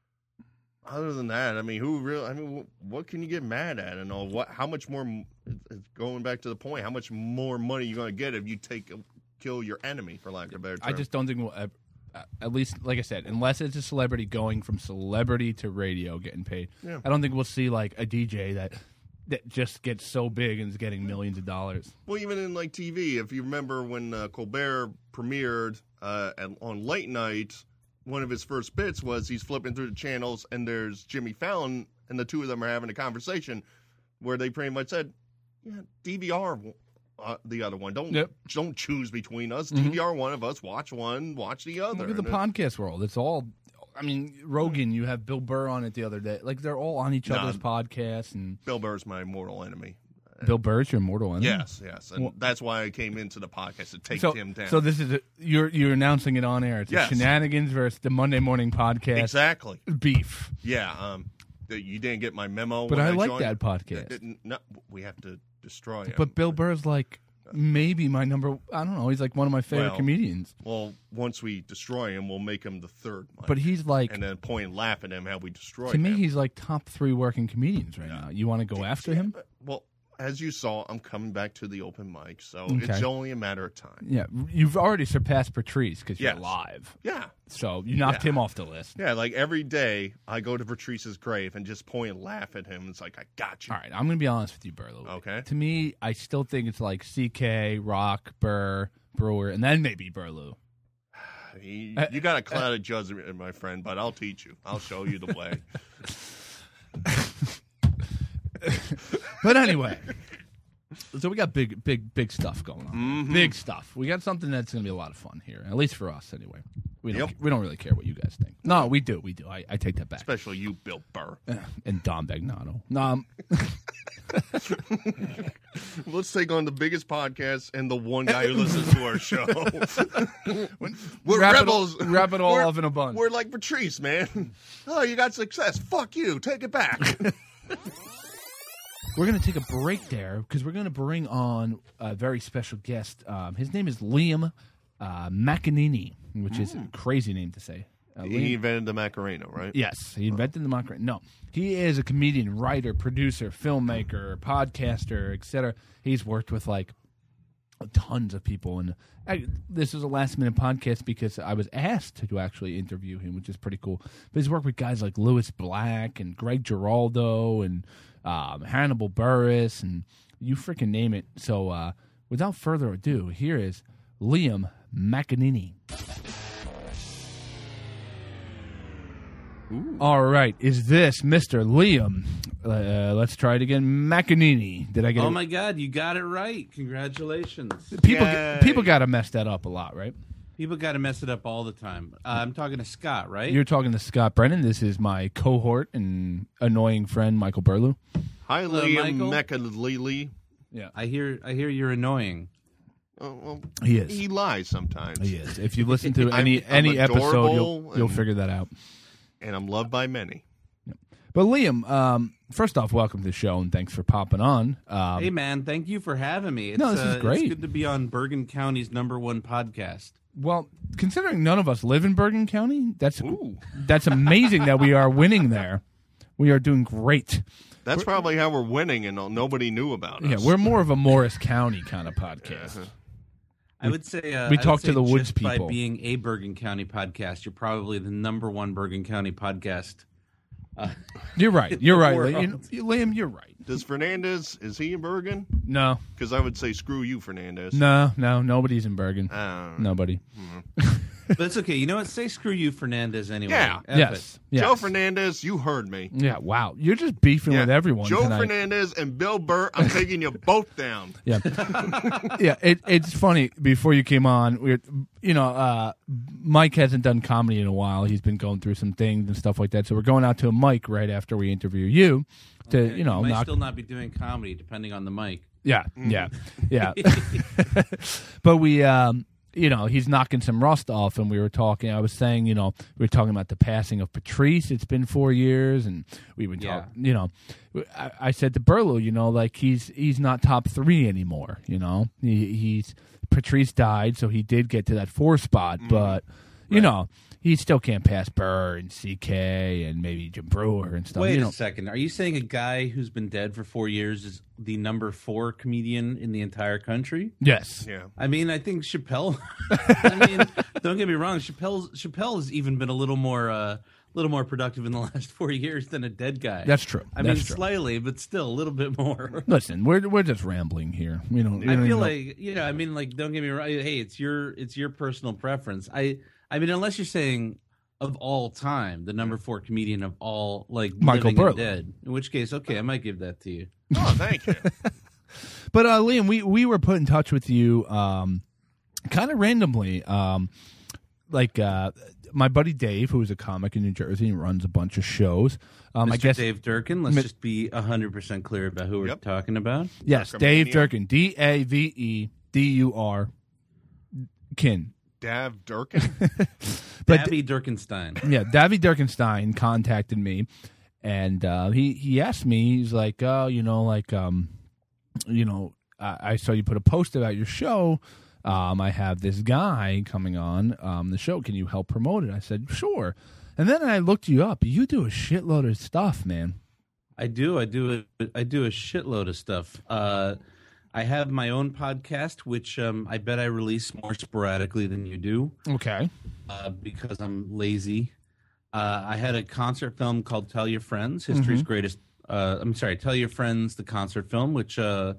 Speaker 2: other than that, I mean, who really? I mean, what can you get mad at? And all what? How much more? Going back to the point, how much more money are you going to get if you take kill your enemy, for lack of a better term?
Speaker 1: I just don't think we'll ever. At least, like I said, unless it's a celebrity going from celebrity to radio getting paid,
Speaker 2: yeah.
Speaker 1: I don't think we'll see like a D J that that just gets so big and is getting millions of dollars.
Speaker 2: Well, even in like T V, if you remember when uh, Colbert premiered uh, at, on late night, one of his first bits was he's flipping through the channels and there's Jimmy Fallon, and the two of them are having a conversation where they pretty much said, "Yeah, D V R." Uh, the other one. Don't
Speaker 1: yep.
Speaker 2: don't choose between us.
Speaker 1: Mm-hmm.
Speaker 2: D V R one of us. Watch one. Watch the other.
Speaker 1: Look at the
Speaker 2: and
Speaker 1: podcast it, world. It's all. I mean, Rogan. You have Bill Burr on it the other day. Like they're all on each nah, other's podcasts. And
Speaker 2: Bill Burr's my mortal enemy.
Speaker 1: Bill Burr's your mortal enemy.
Speaker 2: Yes, yes, and well, that's why I came into the podcast to take
Speaker 1: so,
Speaker 2: him down.
Speaker 1: So this is a, you're you're announcing it on air. It's
Speaker 2: yes.
Speaker 1: Shenanigans versus the Monday Morning Podcast.
Speaker 2: Exactly.
Speaker 1: Beef.
Speaker 2: Yeah. Um. You didn't get my memo,
Speaker 1: but I, I like
Speaker 2: joined.
Speaker 1: that podcast.
Speaker 2: It, it, no, we have to destroy him.
Speaker 1: But Bill Burr's like. Maybe my number, I don't know, he's like one of my favorite
Speaker 2: well,
Speaker 1: comedians.
Speaker 2: Well, once we destroy him, we'll make him the third one.
Speaker 1: But he's like...
Speaker 2: And then point and laugh at him how we destroy
Speaker 1: to
Speaker 2: him.
Speaker 1: To me, he's like top three working comedians right yeah. now. You want to go after him?
Speaker 2: Well, as you saw, I'm coming back to the open mic, so
Speaker 1: okay.
Speaker 2: it's only a matter of time.
Speaker 1: Yeah, you've already surpassed Patrice because you're
Speaker 2: yes.
Speaker 1: live.
Speaker 2: Yeah.
Speaker 1: So you knocked
Speaker 2: yeah.
Speaker 1: him off the list.
Speaker 2: Yeah, like every day I go to Patrice's grave and just point and laugh at him. It's like, I got you.
Speaker 1: All right, I'm going to be honest with you, Burlew.
Speaker 2: Okay.
Speaker 1: To me, I still think it's like C K, Rock, Burr, Brewer, and then maybe Burlew.
Speaker 2: you you got a clouded judgment, my friend, but I'll teach you. I'll show you the way.
Speaker 1: But anyway... So we got big, big, big stuff going on.
Speaker 2: Mm-hmm.
Speaker 1: Big stuff. We got something that's going to be a lot of fun here, at least for us, anyway. We don't.
Speaker 2: Yep.
Speaker 1: We don't really care what you guys think. No, we do. We do. I, I take that back.
Speaker 2: Especially you, Bill Burr,
Speaker 1: and Dom Bagnano. No. Um,
Speaker 2: Let's take on the biggest podcast and the one guy who listens to our show. We're
Speaker 1: wrap
Speaker 2: rebels.
Speaker 1: It all, wrap it all
Speaker 2: we're,
Speaker 1: off in a bun.
Speaker 2: We're like Patrice, man. Oh, you got success. Fuck you. Take it back.
Speaker 1: We're going to take a break there because we're going to bring on a very special guest. Um, his name is Liam uh, McEnany, which mm. is a crazy name to say. Uh,
Speaker 2: he
Speaker 1: Liam,
Speaker 2: invented the Macarena, right?
Speaker 1: Yes, he invented the Macarena. No, he is a comedian, writer, producer, filmmaker, podcaster, et cetera. He's worked with like tons of people, and I, this is a last minute podcast because I was asked to actually interview him, which is pretty cool. But he's worked with guys like Lewis Black and Greg Giraldo and um, Hannibal Buress, and you freaking name it. So uh, without further ado, here is Liam McEnany.
Speaker 2: Ooh.
Speaker 1: All right, is this Mister Liam? Uh, let's try it again. McEnany. Did I get
Speaker 7: oh
Speaker 1: it?
Speaker 7: Oh my God, you got it right! Congratulations.
Speaker 1: People, Yay. people got to mess that up a lot, right?
Speaker 7: People got to mess it up all the time. Uh, I'm talking to Scott, right?
Speaker 1: You're talking to Scott Brennan. This is my cohort and annoying friend, Michael Burlew.
Speaker 2: Hi,
Speaker 7: Hello,
Speaker 2: Liam McEnany.
Speaker 7: Yeah, I hear. I hear you're annoying.
Speaker 2: Oh, well,
Speaker 1: he is.
Speaker 2: He lies sometimes.
Speaker 1: He is. If you listen to any
Speaker 2: I'm,
Speaker 1: any
Speaker 2: I'm
Speaker 1: episode, you'll, you'll
Speaker 2: and,
Speaker 1: figure that out.
Speaker 2: And I'm loved by many.
Speaker 1: Yeah. But Liam, um, first off, welcome to the show and thanks for popping on. Um,
Speaker 7: Hey, man, thank you for having me. It's,
Speaker 1: No, this is
Speaker 7: uh,
Speaker 1: great.
Speaker 7: It's good to be on Bergen County's number one podcast.
Speaker 1: Well, considering none of us live in Bergen County, that's that's amazing that we are winning there. We are doing great.
Speaker 2: That's probably how we're winning, and nobody knew about us.
Speaker 1: Yeah, we're more of a Morris County kind of podcast.
Speaker 7: I would say uh,
Speaker 1: we
Speaker 7: I
Speaker 1: talk
Speaker 7: would
Speaker 1: to
Speaker 7: say
Speaker 1: the woods
Speaker 7: just
Speaker 1: people.
Speaker 7: By being a Bergen County podcast, you're probably the number one Bergen County podcast. Uh,
Speaker 1: You're right. You're right.
Speaker 7: world.
Speaker 1: Liam, Liam, you're right.
Speaker 2: Does Fernandez, is he in Bergen?
Speaker 1: No,
Speaker 2: Because I would say screw you, Fernandez.
Speaker 1: no, no. Nobody's in Bergen.
Speaker 2: Uh,
Speaker 1: Nobody.
Speaker 7: but it's okay. You know what? Say screw you, Fernandez. Anyway.
Speaker 2: Yeah.
Speaker 7: F
Speaker 1: Yes.
Speaker 7: it.
Speaker 1: yes.
Speaker 2: Joe Fernandez, you heard me.
Speaker 1: Yeah. Wow. You're just beefing
Speaker 2: Yeah.
Speaker 1: with everyone
Speaker 2: Joe
Speaker 1: tonight.
Speaker 2: Fernandez and Bill Burr, I'm taking you both down.
Speaker 1: Yeah, yeah. It, it's funny. Before you came on, we, were, you know, uh, Mike hasn't done comedy in a while. He's been going through some things and stuff like that. So we're going out to a Mike right after we interview you to,
Speaker 7: Okay,
Speaker 1: you know,
Speaker 7: might
Speaker 1: knock.
Speaker 7: still not be doing comedy depending on the mic.
Speaker 1: Yeah, yeah, yeah. But we, um, you know, he's knocking some rust off, and we were talking. I was saying, you know, we were talking about the passing of Patrice. It's been four years, and we would
Speaker 7: Yeah.
Speaker 1: talk. You know, I, I said to Burlow, you know, like he's he's not top three anymore. You know, he, he's Patrice died, so he did get to that four spot, but you know, he still can't pass Burr and C K and maybe Jim Brewer and stuff.
Speaker 7: Wait
Speaker 1: you
Speaker 7: a
Speaker 1: know.
Speaker 7: second. Are you saying a guy who's been dead for four years is the number four comedian in the entire country?
Speaker 1: Yes.
Speaker 2: Yeah.
Speaker 7: I mean, I think Chappelle. I mean, don't get me wrong. Chappelle's Chappelle has even been a little more, uh, little more productive in the last four years than a dead guy.
Speaker 1: That's true.
Speaker 7: I
Speaker 1: That's
Speaker 7: mean,
Speaker 1: true.
Speaker 7: slightly, but still a little bit more.
Speaker 1: Listen, we're we're just rambling here. You know, we
Speaker 7: I
Speaker 1: don't
Speaker 7: feel
Speaker 1: even know-
Speaker 7: like you know. I mean, like, don't get me wrong. Hey, it's your it's your personal preference. I I mean, unless you're saying of all time, the number four comedian of all, like
Speaker 1: Michael
Speaker 7: living and
Speaker 1: Burlow.
Speaker 7: dead. In which case, okay, I might give that to you.
Speaker 2: Oh, thank you.
Speaker 1: But uh, Liam, we, we were put in touch with you um, kind of randomly. Um, like uh, my buddy Dave, who is a comic in New Jersey and runs a bunch of shows. Um,
Speaker 7: Mister
Speaker 1: I guess
Speaker 7: Dave Durkin. Let's
Speaker 1: Mi-
Speaker 7: just be hundred percent clear about who we're
Speaker 2: Yep.
Speaker 7: talking about.
Speaker 1: yes,
Speaker 2: Durkin
Speaker 1: Dave
Speaker 2: Mania.
Speaker 1: Durkin, D A V E D U R, Kin.
Speaker 2: Dav Durkin?
Speaker 1: But
Speaker 7: Davy Durkenstein.
Speaker 1: yeah, Davy Durkenstein contacted me, and uh, he he asked me. He's like, oh, you know, like um, you know, I, I saw you put a post about your show. Um, I have this guy coming on um, the show. Can you help promote it? I said, sure. And then I looked you up. You do a shitload of stuff, man.
Speaker 7: I do. I do. A, I do a shitload of stuff. Uh, I have my own podcast, which um, I bet I release more sporadically than you do
Speaker 1: Okay.
Speaker 7: uh, because I'm lazy. Uh, I had a concert film called "Tell Your Friends," history's greatest. Uh, I'm sorry, "Tell Your Friends," the concert film, which uh,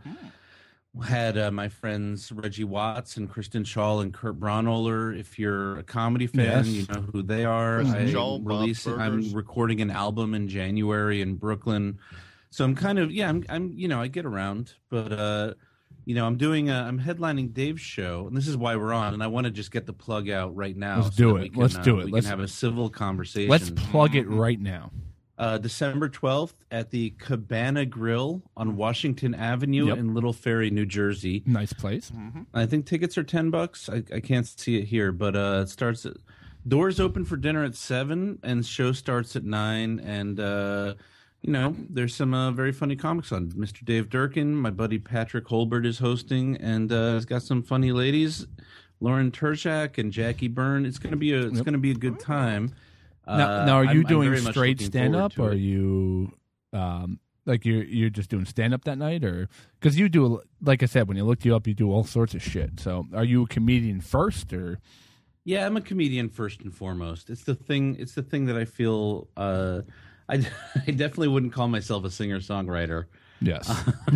Speaker 7: had uh, my friends Reggie Watts and Kristen Schaal and Kurt Braunohler. If you're a comedy fan,
Speaker 1: Yes.
Speaker 7: you know who they are.
Speaker 2: Kristen
Speaker 7: I
Speaker 2: Schaal, Bob
Speaker 7: release, I'm
Speaker 2: Burgers.
Speaker 7: recording an album in January in Brooklyn. So I'm kind of yeah, I'm I'm you know I get around, but uh, you know I'm doing a, I'm headlining Dave's show, and this is why we're on. And I want to just get the plug out right now.
Speaker 1: Let's
Speaker 7: so
Speaker 1: do
Speaker 7: that
Speaker 1: it.
Speaker 7: we can,
Speaker 1: Let's
Speaker 7: uh,
Speaker 1: do it.
Speaker 7: We
Speaker 1: Let's-
Speaker 7: can have a civil conversation.
Speaker 1: Let's plug it right now.
Speaker 7: Uh, December twelfth at the Cabana Grill on Washington Avenue
Speaker 1: Yep.
Speaker 7: in Little Ferry, New Jersey.
Speaker 1: Nice place.
Speaker 7: I think tickets are ten bucks. I, I can't see it here, but uh, it starts at doors open for dinner at seven, and show starts at nine. And uh, you know, there's some uh, very funny comics on. Mister Dave Durkin, my buddy Patrick Holbert is hosting, and uh, it's got some funny ladies, Lauren Tershak and Jackie Byrne. It's gonna be a it's
Speaker 1: Yep.
Speaker 7: gonna be a good time.
Speaker 1: Now,
Speaker 7: Uh,
Speaker 1: now are you
Speaker 7: I'm- I'm
Speaker 1: doing
Speaker 7: very much
Speaker 1: straight
Speaker 7: looking
Speaker 1: stand up,
Speaker 7: forward
Speaker 1: or
Speaker 7: to
Speaker 1: are
Speaker 7: it.
Speaker 1: you um, like you're you're just doing stand up that night, or because you do like I said when you looked you up, you do all sorts of shit. So are you a comedian first, or
Speaker 7: Yeah, I'm a comedian first and foremost. It's the thing. It's the thing that I feel. Uh, I I definitely wouldn't call myself a singer songwriter.
Speaker 1: yes?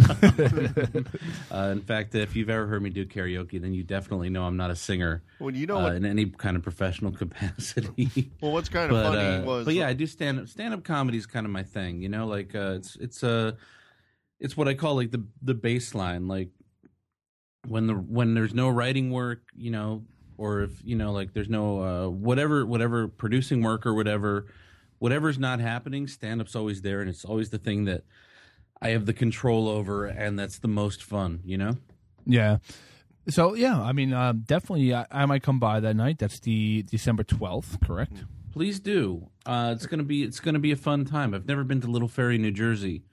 Speaker 7: Uh, in fact, if you've ever heard me do karaoke, then you definitely know I'm not a singer
Speaker 2: Well, you know
Speaker 7: uh,
Speaker 2: what?
Speaker 7: in any kind of professional capacity.
Speaker 2: Well, what's kind of
Speaker 7: but,
Speaker 2: funny
Speaker 7: uh,
Speaker 2: was.
Speaker 7: but yeah, I do stand up. Stand up comedy is kind of my thing. You know, like uh, it's it's a it's what I call like the the baseline. Like when the when there's no writing work, you know, or if you know, like there's no uh, whatever whatever producing work or whatever, whatever's not happening, stand up's always there, and it's always the thing that I have the control over, and that's the most fun. You know.
Speaker 1: Yeah. So yeah, I mean, um, definitely, I, I might come by that night. That's the December twelfth, correct?
Speaker 7: Please do. Uh, it's gonna be it's gonna be a fun time. I've never been to Little Ferry, New Jersey.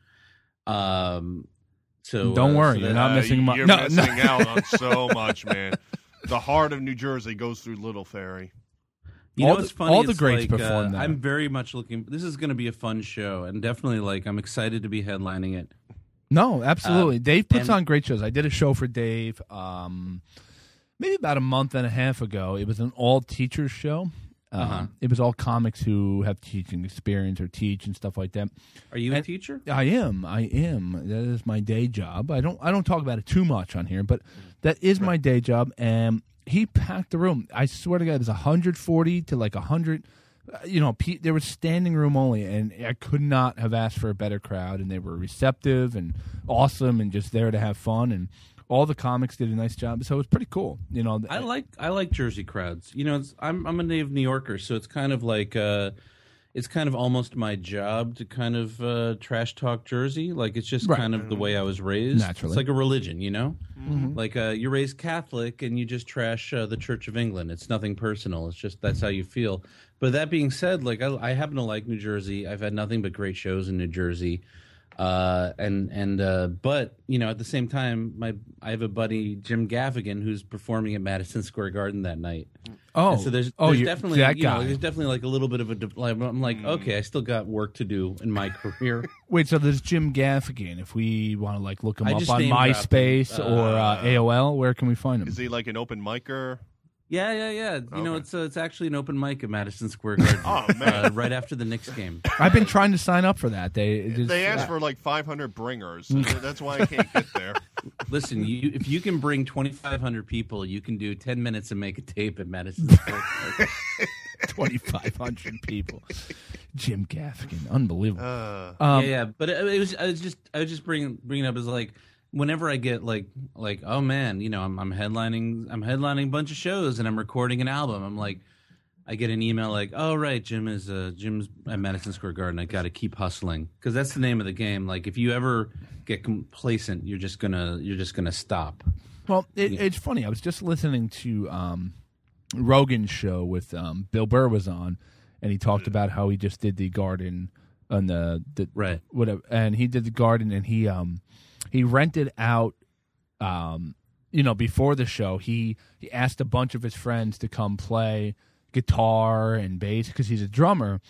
Speaker 7: Um, so
Speaker 1: Don't
Speaker 7: uh,
Speaker 1: worry,
Speaker 7: so
Speaker 1: you're
Speaker 7: that-
Speaker 1: not
Speaker 2: Uh,
Speaker 1: missing much.
Speaker 2: You're
Speaker 1: No,
Speaker 2: missing
Speaker 1: no.
Speaker 2: out on so much, man. The heart of New Jersey goes through Little Ferry.
Speaker 7: You
Speaker 1: All
Speaker 7: know
Speaker 1: the-
Speaker 7: what's funny?
Speaker 1: all the
Speaker 7: It's
Speaker 1: greats
Speaker 7: like,
Speaker 1: perform
Speaker 7: uh,
Speaker 1: there.
Speaker 7: I'm very much looking. This is going to be a fun show, and definitely like I'm excited to be headlining it.
Speaker 1: No, absolutely.
Speaker 7: Um,
Speaker 1: Dave puts
Speaker 7: and-
Speaker 1: on great shows. I did a show for Dave um, maybe about a month and a half ago. It was an all teachers show. Um,
Speaker 7: Uh-huh.
Speaker 1: It was all comics who have teaching experience or teach and stuff like that.
Speaker 7: Are you a
Speaker 1: And-
Speaker 7: teacher?
Speaker 1: I am. I am. That is my day job. I don't. I don't talk about it too much on here, but that is my day job. And he packed the room. I swear to God, it was one hundred forty to like one hundred. uh, You know, pe- there was standing room only, and I could not have asked for a better crowd. And they were receptive and awesome, and just there to have fun. And all the comics did a nice job, so it was pretty cool. You know,
Speaker 7: I like I like Jersey crowds. You know, it's, I'm I'm a native New Yorker, so it's kind of like uh, it's kind of almost my job to kind of uh, trash talk Jersey. Like it's just
Speaker 1: Right.
Speaker 7: kind of the way I was raised.
Speaker 1: Naturally.
Speaker 7: It's like a religion, you know.
Speaker 1: Mm-hmm.
Speaker 7: Like uh, you're raised Catholic and you just trash uh, the Church of England. It's nothing personal. It's just that's how you feel. But that being said, like I, I happen to like New Jersey. I've had nothing but great shows in New Jersey. Uh, and and uh, but you know, at the same time, my I have a buddy Jim Gaffigan who's performing at Madison Square Garden that night.
Speaker 1: Oh,
Speaker 7: And so there's,
Speaker 1: oh,
Speaker 7: there's
Speaker 1: you're-
Speaker 7: definitely
Speaker 1: that
Speaker 7: you know,
Speaker 1: guy.
Speaker 7: there's definitely like a little bit of a. de- like, I'm like, okay, I still got work to do in my career.
Speaker 1: Wait, so there's Jim Gaffigan. If we want to like look him
Speaker 7: I
Speaker 1: up
Speaker 7: just
Speaker 1: on
Speaker 7: name dropped him.
Speaker 1: MySpace
Speaker 7: Uh,
Speaker 1: or uh, A O L, where can we find him?
Speaker 2: Is he like an open micer?
Speaker 7: Yeah, yeah, yeah. You know,
Speaker 2: Okay.
Speaker 7: it's uh, it's actually an open mic at Madison Square Garden.
Speaker 2: Oh, man.
Speaker 7: Uh, right after the Knicks game.
Speaker 1: I've been trying to sign up for that. They it just-
Speaker 2: They asked for like five hundred bringers. So that's why I can't get there.
Speaker 7: Listen, you, if you can bring twenty-five hundred people, you can do ten minutes and make a tape at Madison Square Garden.
Speaker 1: twenty-five hundred people. Jim Gaffigan, unbelievable.
Speaker 2: Uh,
Speaker 1: Um,
Speaker 7: yeah, yeah. But it, it was I was just I was just bringing bringing up as like whenever I get like like oh man, you know, I'm I'm headlining I'm headlining a bunch of shows and I'm recording an album. I'm like I get an email like, "Oh right, Jim is uh, Jim's at Madison Square Garden. I got to keep hustling because that's the name of the game. Like if you ever get complacent, you're just gonna you're just gonna stop."
Speaker 1: Well, it, it's funny. I was just listening to um, Rogan's show with um, Bill Burr was on, and he talked about how he just did the garden on the, the
Speaker 7: Right.
Speaker 1: whatever, and he did the garden, and he um he rented out, um you know, before the show, he he asked a bunch of his friends to come play guitar and bass because he's a drummer,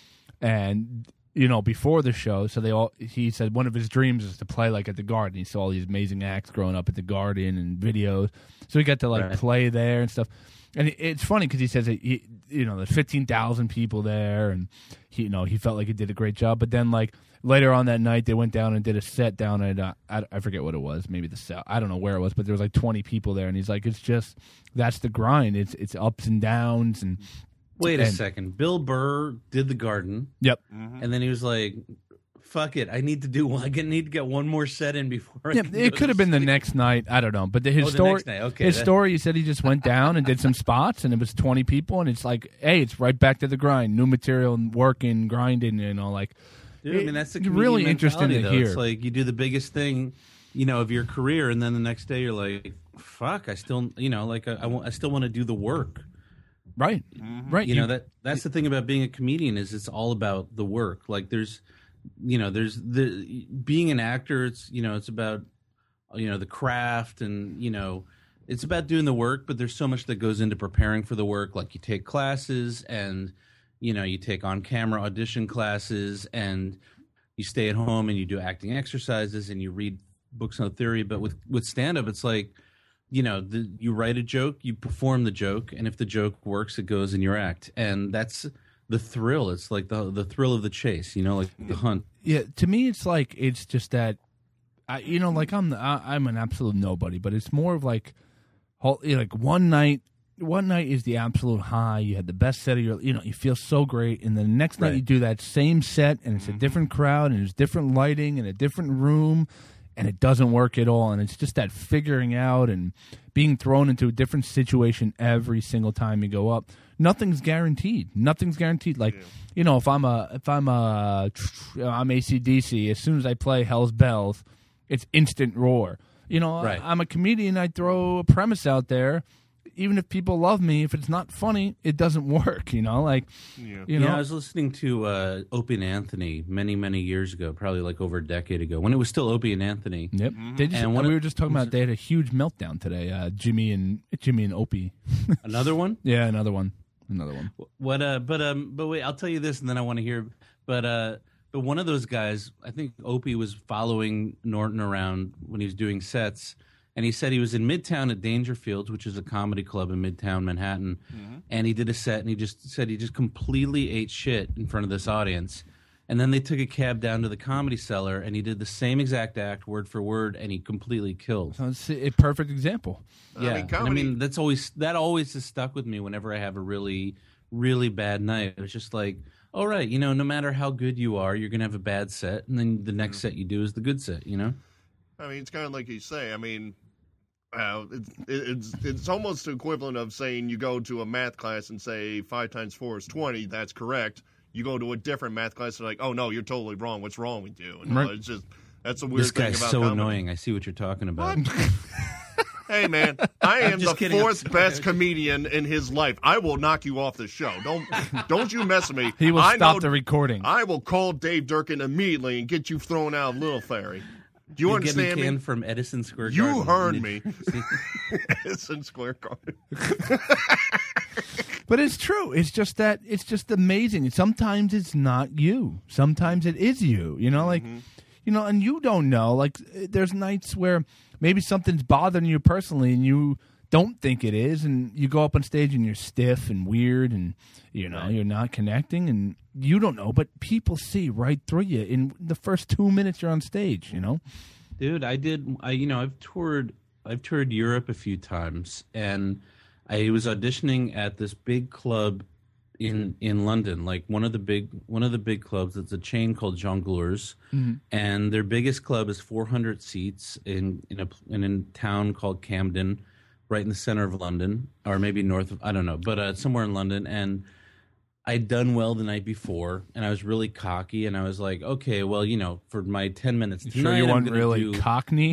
Speaker 1: and you know, before the show, so they all, he said one of his dreams is to play like at the Garden. He saw all these amazing acts growing up at the Garden and videos, so he got to like
Speaker 7: Right.
Speaker 1: play there and stuff. And it, it's funny because he says that he, you know, there's fifteen thousand people there, and he, you know, he felt like he did a great job. But then like later on that night, they went down and did a set down at uh, I, I forget what it was, maybe the South. I don't know where it was, but there was like twenty people there, and he's like, it's just that's the grind. It's it's ups and downs and.
Speaker 7: Wait a
Speaker 1: And-
Speaker 7: second. Bill Burr did the Garden,
Speaker 1: Yep.
Speaker 7: and then he was like, "Fuck it, I need to do one. I need to get one more set in before." I
Speaker 1: Yeah,
Speaker 7: can
Speaker 1: it
Speaker 7: go
Speaker 1: could have
Speaker 7: to
Speaker 1: been the
Speaker 7: sleep."
Speaker 1: next night. I don't know, but the, his
Speaker 7: Oh, the
Speaker 1: story,
Speaker 7: next night. Okay,
Speaker 1: his
Speaker 7: that-
Speaker 1: story. He said he just went down and did some spots, and it was twenty people, and it's like, hey, it's right back to the grind, new material, and working, grinding, you know, like.
Speaker 7: Dude, I mean, that's the
Speaker 1: It's
Speaker 7: comedian
Speaker 1: really interesting to
Speaker 7: mentality, though.
Speaker 1: hear.
Speaker 7: It's like you do the biggest thing, you know, of your career, and then the next day you're like, "Fuck, I still, you know, like I, I, want, I still want to do the work."
Speaker 1: Right, right.
Speaker 7: You know that that's the thing about being a comedian is it's all about the work. Like there's, you know, there's the being an actor. It's you know, it's about you know the craft and you know. It's about doing the work, but there's so much that goes into preparing for the work. Like you take classes and, you know, you take on camera audition classes and you stay at home and you do acting exercises and you read books on theory. But with, with stand up, it's like, you know, the, you write a joke, you perform the joke. And if the joke works, it goes in your act. And that's the thrill. It's like the, the thrill of the chase, you know, like the hunt.
Speaker 1: Yeah, to me, it's like it's just that, I, you know, like I'm I, I'm an absolute nobody, but it's more of like, whole, you know, like one night, one night is the absolute high. You had the best set of your, you know, you feel so great, and then the next night
Speaker 7: Right.
Speaker 1: you do that same set, and it's a different crowd, and there's different lighting, and a different room, and it doesn't work at all, and it's just that figuring out and being thrown into a different situation every single time you go up. Nothing's guaranteed. Nothing's guaranteed. Like, you know, if I'm a, if I'm a, I'm A C D C. As soon as I play Hell's Bells, it's instant roar. You know,
Speaker 7: Right.
Speaker 1: I'm a comedian. I throw a premise out there. even if people love me, if it's not funny, it doesn't work. You know, like
Speaker 2: Yeah.
Speaker 1: you know.
Speaker 7: Yeah, I was listening to uh, Opie and Anthony many, many years ago, probably like over a decade ago, when it was still Opie and Anthony.
Speaker 1: Yep. They just,
Speaker 7: And one
Speaker 1: we
Speaker 7: of-
Speaker 1: were just talking about they had a huge meltdown today. Uh, Jimmy and Jimmy and Opie.
Speaker 7: Another one?
Speaker 1: Yeah, another one. Another one.
Speaker 7: What? Uh, but um, but wait, I'll tell you this, and then I want to hear. But uh, but one of those guys, I think Opie was following Norton around when he was doing sets, and he said he was in Midtown at Dangerfields, which is a comedy club in Midtown Manhattan, and he did a set, and he just said he just completely ate shit in front of this audience. And then they took a cab down to the Comedy Cellar, and he did the same exact act, word for word, and he completely killed.
Speaker 1: So it's a perfect example.
Speaker 2: I
Speaker 7: Yeah,
Speaker 2: mean,
Speaker 7: and I
Speaker 2: comedy-
Speaker 7: mean that's always that always has stuck with me whenever I have a really, really bad night. It's just like, all right, you know, no matter how good you are, you're gonna have a bad set, and then the next set you do is the good set. You know?
Speaker 2: I mean, it's kind of like you say. I mean, uh, it's, it's it's almost the equivalent of saying you go to a math class and say five times four is twenty. That's correct. You go to a different math class and like, oh no, you're totally wrong. What's wrong with you? And, uh,
Speaker 1: Right.
Speaker 2: it's just that's a weird
Speaker 7: This
Speaker 2: thing
Speaker 7: guy's
Speaker 2: about
Speaker 7: so
Speaker 2: comedy.
Speaker 7: annoying. I see what you're talking about.
Speaker 2: Hey man, I am
Speaker 7: just
Speaker 2: the
Speaker 7: kidding. I'm
Speaker 2: fourth
Speaker 7: sorry.
Speaker 2: best comedian in his life. I will knock you off the show. Don't don't you mess with me.
Speaker 1: He will
Speaker 2: I
Speaker 1: stop
Speaker 2: know-
Speaker 1: the recording.
Speaker 2: I will call Dave Durkin immediately and get you thrown out of Little Fairy. Do you
Speaker 7: You're
Speaker 2: understand
Speaker 7: getting
Speaker 2: me?
Speaker 7: canned from Edison Square
Speaker 2: You
Speaker 7: Garden.
Speaker 2: heard
Speaker 7: You
Speaker 2: me.
Speaker 7: need-
Speaker 2: It's in Square Garden.
Speaker 1: But it's true. It's just that it's just amazing. Sometimes it's not you. Sometimes it is you. You know, like you know, and you don't know. Like there's nights where maybe something's bothering you personally, and you don't think it is, and you go up on stage and you're stiff and weird, and you know you're not connecting, and you don't know. But people see right through you in the first two minutes you're on stage. You know.
Speaker 7: Dude, I did. I you know I've toured. I've toured Europe a few times, and I was auditioning at this big club in in London, like one of the big one of the big clubs. It's a chain called Jongleurs, and their biggest club is four hundred seats in in a in a town called Camden, right in the center of London, or maybe north of I don't know, but uh, somewhere in London. And I'd done well the night before, and I was really cocky, and I was like, okay, well, you know, for my ten minutes
Speaker 1: Sure,
Speaker 7: tonight,
Speaker 1: you
Speaker 7: I'm
Speaker 1: weren't
Speaker 7: gonna
Speaker 1: really
Speaker 7: do-
Speaker 1: Cockney.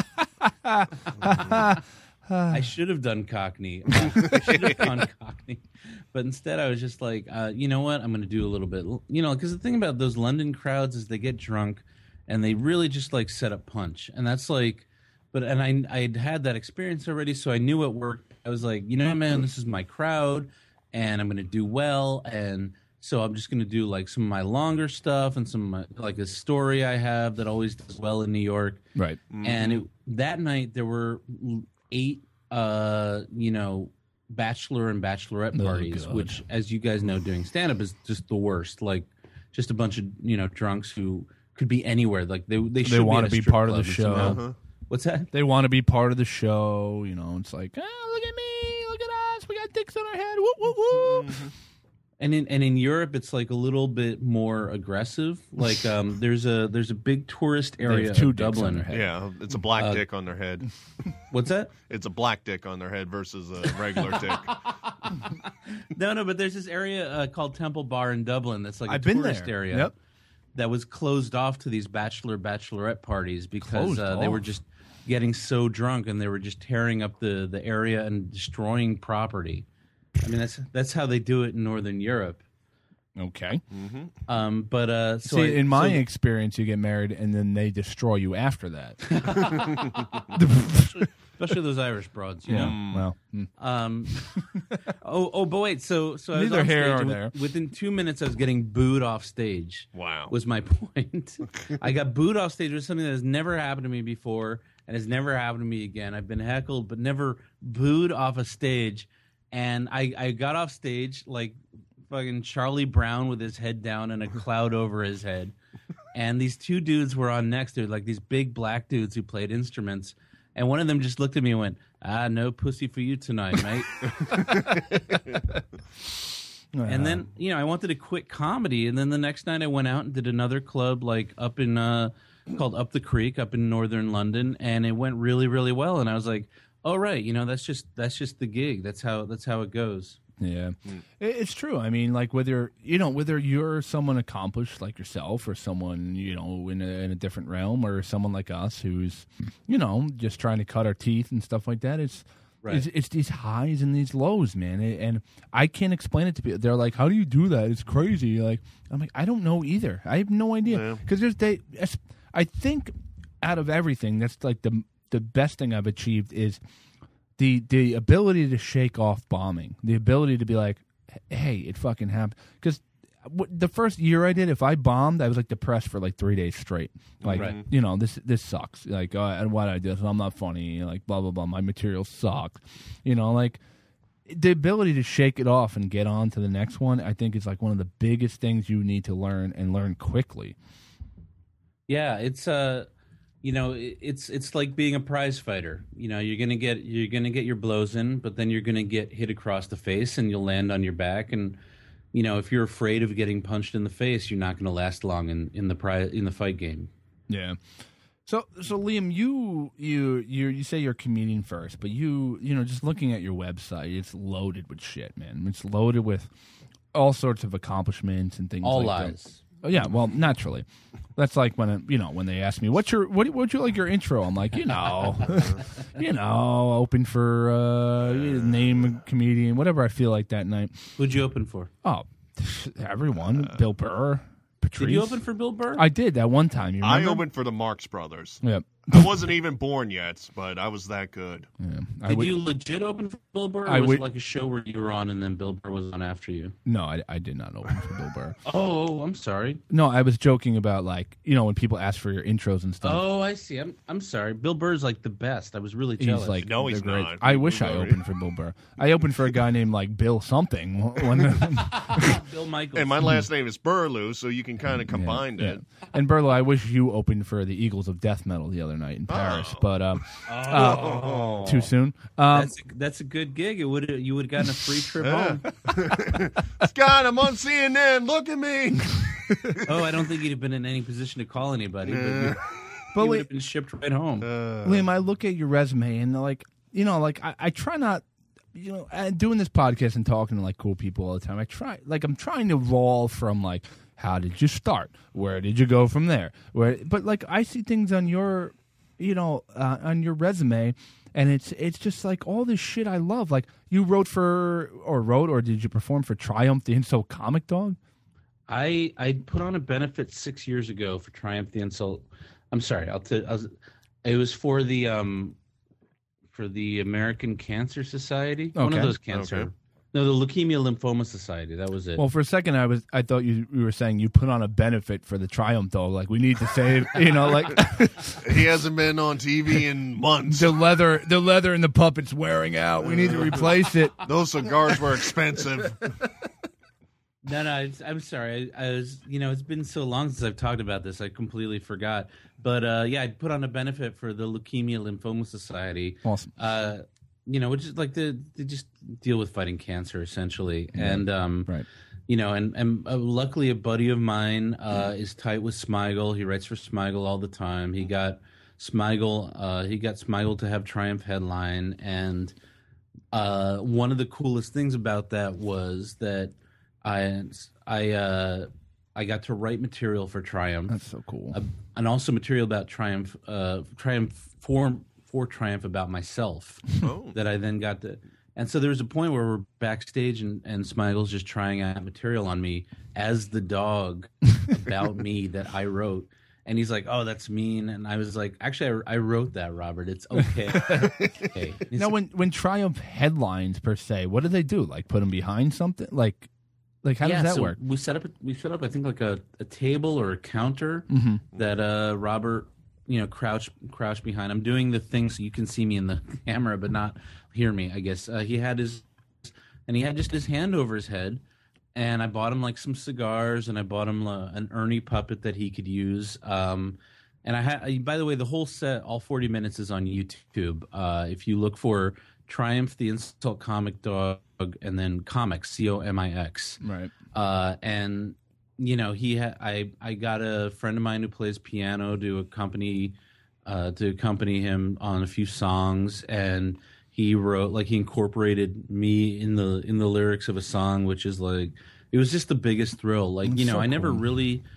Speaker 7: I should have done Cockney. Uh, I should have done Cockney. But instead, I was just like, uh, you know what? I'm going to do a little bit. You know, because the thing about those London crowds is they get drunk and they really just like set up punch. And that's like, but, and I I'd had that experience already, so I knew it worked. I was like, you know, man, this is my crowd and I'm going to do well. And so I'm just going to do like some of my longer stuff and some of my, like a story I have that always does well in New York.
Speaker 1: Right.
Speaker 7: And it, that night there were eight, uh, you know, bachelor and bachelorette
Speaker 1: Oh,
Speaker 7: parties,
Speaker 1: God.
Speaker 7: which, as you guys know, doing stand up is just the worst. Like, just a bunch of you know drunks who could be anywhere. Like they they, should
Speaker 1: wanna
Speaker 7: be, at a
Speaker 1: be
Speaker 7: strip
Speaker 1: part of the
Speaker 7: club and
Speaker 1: show.
Speaker 7: somehow-
Speaker 2: Uh-huh.
Speaker 7: What's that?
Speaker 1: They want to be part of the show, you know. It's like, oh, look at me, look at us, we got dicks on our head, woo, woo, woo.
Speaker 7: And in and in Europe, it's like a little bit more aggressive. Like, um, there's a there's a big tourist
Speaker 1: They
Speaker 7: area
Speaker 1: have two
Speaker 7: of
Speaker 1: dicks on
Speaker 7: Dublin.
Speaker 1: their head.
Speaker 2: Yeah, it's a black
Speaker 7: Uh,
Speaker 2: dick on their head.
Speaker 7: What's that?
Speaker 2: It's a black dick on their head versus a regular dick.
Speaker 7: No, no, but there's this area uh, called Temple Bar in Dublin that's like a
Speaker 1: I've been
Speaker 7: tourist
Speaker 1: there.
Speaker 7: area.
Speaker 1: Yep.
Speaker 7: That was closed off to these bachelor bachelorette parties because
Speaker 1: Closed
Speaker 7: uh, they were
Speaker 1: off.
Speaker 7: just getting so drunk and they were just tearing up the, the area and destroying property. I mean that's that's how they do it in Northern Europe.
Speaker 1: Okay.
Speaker 7: Um, but uh, so
Speaker 1: See,
Speaker 7: I-
Speaker 1: in my
Speaker 7: so-
Speaker 1: experience, you get married and then they destroy you after that.
Speaker 7: especially those Irish broads, you know.
Speaker 1: Well, mm.
Speaker 7: Um, oh, oh, but wait. So, so I was
Speaker 1: Neither
Speaker 7: on
Speaker 1: here
Speaker 7: stage,
Speaker 1: nor
Speaker 7: and
Speaker 1: there.
Speaker 7: with- Within two minutes, I was getting booed off stage.
Speaker 2: Wow.
Speaker 7: Was my point. I got booed off stage with something that has never happened to me before and has never happened to me again. I've been heckled, but never booed off a stage. And I, I got off stage like fucking Charlie Brown with his head down and a cloud over his head. And these two dudes were on next to it, like these big black dudes who played instruments. And one of them just looked at me and went, ah, no pussy for you tonight, mate. And then, you know, I wanted to quit comedy. And then the next night I went out and did another club like up in, uh, called Up the Creek up in northern London. And it went really, really well. And I was like, oh, right. You know, that's just, that's just the gig. That's how, that's how it goes.
Speaker 1: Yeah, It- it's true. I mean, like whether you know whether you're someone accomplished like yourself, or someone you know in a, in a different realm, or someone like us who's you know just trying to cut our teeth and stuff like that. It's
Speaker 7: Right.
Speaker 1: It's, it's these highs and these lows, man, and I can't explain it to people. They're like, "How do you do that? It's crazy." Like, I'm like, I don't know either. I have no idea because there's they. I think out of everything, that's like the the best thing I've achieved is the the ability to shake off bombing, the ability to be like, "Hey, it fucking happened." Because the first year I did, if I bombed, I was like depressed for like three days straight. Like,
Speaker 7: right.
Speaker 1: you know, this this sucks. Like, uh, why did I do this? I'm not funny. Like, blah blah blah. My material sucks. You know, like the ability to shake it off and get on to the next one, I think is like one of the biggest things you need to learn and learn quickly.
Speaker 7: Yeah, it's uh, you know, it's it's like being a prize fighter. You know, you're gonna get you're gonna get your blows in, but then you're gonna get hit across the face, and you'll land on your back and. You know, if you're afraid of getting punched in the face, you're not going to last long in, in the pri- in the fight game.
Speaker 1: Yeah. So, so Liam, you you you you say you're a comedian first, but you you know just looking at your website, it's loaded with shit, man. It's loaded with all sorts of accomplishments and things.
Speaker 7: All
Speaker 1: like
Speaker 7: lies.
Speaker 1: That. Oh yeah, well, naturally, that's like when it, you know when they ask me what's your what what'd you like your intro? I'm like, you know, you know, open for uh, name a comedian, whatever I feel like that night.
Speaker 7: Who'd you open for?
Speaker 1: Oh, everyone, Bill Burr, Patrice.
Speaker 7: Did you open for Bill Burr?
Speaker 1: I did that one time. You
Speaker 2: I
Speaker 1: remember?
Speaker 2: opened for the Marx Brothers.
Speaker 1: Yep.
Speaker 2: I wasn't even born yet, but I was that good.
Speaker 1: Yeah. I
Speaker 7: Did
Speaker 1: would,
Speaker 7: you legit open for Bill Burr? Or
Speaker 1: I
Speaker 7: was
Speaker 1: would,
Speaker 7: it like a show where you were on and then Bill Burr was on after you?
Speaker 1: No, I, I did not open for Bill Burr.
Speaker 7: Oh, I'm sorry.
Speaker 1: No, I was joking about like you know when people ask for your intros and stuff.
Speaker 7: Oh, I see. I'm I'm sorry. Bill Burr's like the best. I was really jealous.
Speaker 1: He's like,
Speaker 2: No, he's
Speaker 1: they're great.
Speaker 2: not.
Speaker 1: I wish I
Speaker 2: Sorry.
Speaker 1: opened for Bill Burr. I opened for a guy named like Bill something. When
Speaker 7: Bill Michaels.
Speaker 2: And my last name is Burlew, so you can kind of combine
Speaker 1: yeah.
Speaker 2: it.
Speaker 1: And Burlo, I wish you opened for the Eagles of Death Metal the other night in Paris,
Speaker 2: Oh.
Speaker 1: but um,
Speaker 7: Oh.
Speaker 1: uh, too soon. Um,
Speaker 7: that's a, that's a good gig. It would you would have gotten a free trip home.
Speaker 2: Scott, I'm on C N N. Look at me.
Speaker 7: Oh, I don't think he'd have been in any position to call anybody, but you,
Speaker 1: but
Speaker 7: he would
Speaker 1: Li-
Speaker 7: have been shipped right home.
Speaker 1: Liam, I look at your resume and like you know, like I, I try not. You know, and doing this podcast and talking to like cool people all the time, I try like I'm trying to roll from like how did you start, where did you go from there, where but like I see things on your, you know, uh, on your resume, and it's it's just like all this shit I love. Like you wrote for or wrote or did you perform for Triumph the Insult Comic Dog?
Speaker 7: I I put on a benefit six years ago for Triumph the Insult. I'm sorry, I'll t- I was, it was for the um. for the American Cancer Society. One
Speaker 1: Okay.
Speaker 7: of those cancer.
Speaker 2: Okay.
Speaker 7: No, the Leukemia Lymphoma Society. That was it.
Speaker 1: Well, for a second, I was I thought you, you were saying you put on a benefit for the Triumph Dog. Like we need to save, you know, like
Speaker 2: He hasn't been on T V in months.
Speaker 1: the leather, the leather and the puppet's wearing out. We need to replace it.
Speaker 2: Those cigars were expensive.
Speaker 7: no, no, it's, I'm sorry. I, I was, you know, it's been so long since I've talked about this. I completely forgot. But uh, yeah, I put on a benefit for the Leukemia Lymphoma Society.
Speaker 1: Awesome.
Speaker 7: Uh, you know, which is like the they just deal with fighting cancer essentially, and um,
Speaker 1: Right.
Speaker 7: you know, and and uh, luckily a buddy of mine uh, is tight with Smigel. He writes for Smigel all the time. He got Smigel. Uh, he got Smigel to have Triumph headline, and uh, one of the coolest things about that was that I I uh, I got to write material for Triumph.
Speaker 1: That's so cool.
Speaker 7: Uh, and also material about Triumph, uh, Triumph for for Triumph about myself
Speaker 2: Oh.
Speaker 7: that I then got to. And so there was a point where we're backstage and, and Smigel's just trying out material on me as the dog about me that I wrote. And he's like, "Oh, that's mean." And I was like, "Actually, I, I wrote that, Robert. It's okay." okay.
Speaker 1: Now, when when Triumph headlines per se, what do they do? Like put them behind something? Like, like how
Speaker 7: yeah,
Speaker 1: does that
Speaker 7: so
Speaker 1: work?
Speaker 7: We set up. We set up. I think like a, a table or a counter
Speaker 1: Mm-hmm.
Speaker 7: that uh, Robert, you know, crouch crouch behind. I'm doing the thing so you can see me in the camera, but not hear me. I guess uh, he had his, and he had just his hand over his head, and I bought him like some cigars, and I bought him uh, an Ernie puppet that he could use. Um, and I had, by the way, the whole set, all forty minutes, is on YouTube. Uh, if you look for Triumph the Insult Comic Dog, and then comics, C O M I X.
Speaker 1: Right.
Speaker 7: Uh, and you know, he ha- I I got a friend of mine who plays piano to accompany uh, to accompany him on a few songs, and he wrote like he incorporated me in the in the lyrics of a song, which is like it was just the biggest thrill. Like
Speaker 1: That's
Speaker 7: you know,
Speaker 1: so
Speaker 7: I never
Speaker 1: cool.
Speaker 7: really.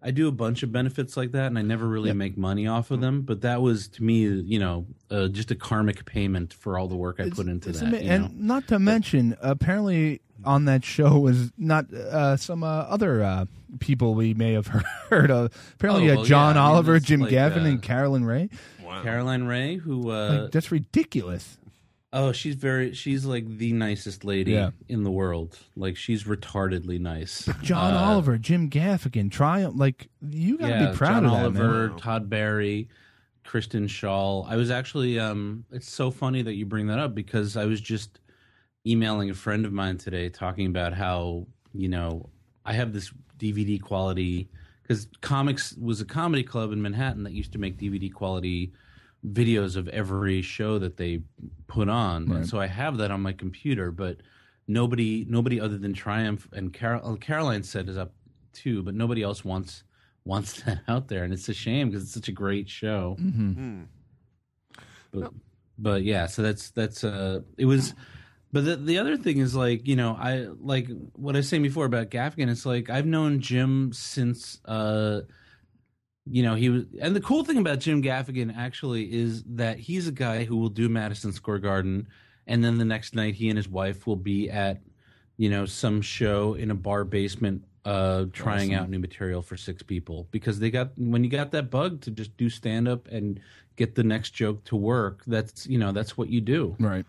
Speaker 7: I do a bunch of benefits like that, and I never really
Speaker 1: Yep.
Speaker 7: make money off of them. But that was to me, you know, uh, just a karmic payment for all the work I put into
Speaker 1: It's
Speaker 7: that.
Speaker 1: ama-
Speaker 7: you
Speaker 1: and
Speaker 7: know?
Speaker 1: not to mention, apparently on that show was not uh, some uh, other uh, people we may have heard of. Apparently,
Speaker 7: Oh,
Speaker 1: uh,
Speaker 7: well,
Speaker 1: John
Speaker 7: yeah, I mean,
Speaker 1: Oliver,
Speaker 7: it's
Speaker 1: Jim
Speaker 7: like,
Speaker 1: Gavin,
Speaker 7: uh,
Speaker 1: and Carolyn Ray.
Speaker 2: Wow.
Speaker 7: Caroline Ray, who uh,
Speaker 1: Like, that's ridiculous.
Speaker 7: oh, she's very, she's like the nicest lady
Speaker 1: Yeah.
Speaker 7: in the world. Like she's retardedly nice.
Speaker 1: John
Speaker 7: Uh,
Speaker 1: Oliver, Jim Gaffigan, Triumph. Like, you got to
Speaker 7: yeah,
Speaker 1: be proud
Speaker 7: John
Speaker 1: of that,
Speaker 7: Oliver,
Speaker 1: man.
Speaker 7: Todd Barry, Kristen Shaw. I was actually, um, it's so funny that you bring that up because I was just emailing a friend of mine today talking about how, you know, I have this D V D quality because Comics was a comedy club in Manhattan that used to make D V D quality videos of every show that they put on.
Speaker 1: Right.
Speaker 7: And so I have that on my computer, but nobody nobody other than Triumph and Carol, Caroline said is up too, but nobody else wants wants that out there, and it's a shame because it's such a great show.
Speaker 2: Hmm.
Speaker 7: But, but yeah, so that's that's uh, it was. But the the other thing is like you know I like what I was saying before about Gaffigan. It's like I've known Jim since uh, you know he was, and the cool thing about Jim Gaffigan actually is that he's a guy who will do Madison Square Garden, and then the next night he and his wife will be at you know some show in a bar basement. Uh, trying
Speaker 1: Awesome.
Speaker 7: out new material for six people because they got when you got that bug to just do stand up and get the next joke to work. That's you know that's what you do.
Speaker 1: Right.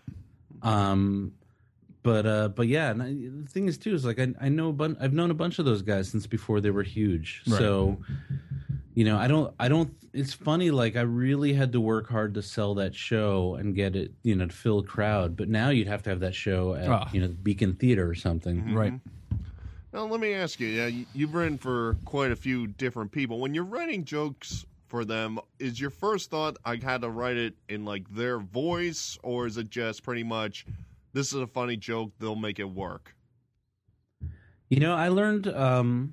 Speaker 7: Um, but uh, but yeah, and I, the thing is too is like I I know a bun- I've known a bunch of those guys since before they were huge.
Speaker 1: Right.
Speaker 7: So you know I don't I don't. It's funny like I really had to work hard to sell that show and get it you know to fill a crowd. But now you'd have to have that show at
Speaker 1: Ah.
Speaker 7: you know Beacon Theater or something.
Speaker 1: Right.
Speaker 2: Now, let me ask you, yeah, you- you've written for quite a few different people. When you're writing jokes for them, is your first thought, I had to write it in, like, their voice, or is it just pretty much, this is a funny joke, they'll make it work?
Speaker 7: You know, I learned. Um,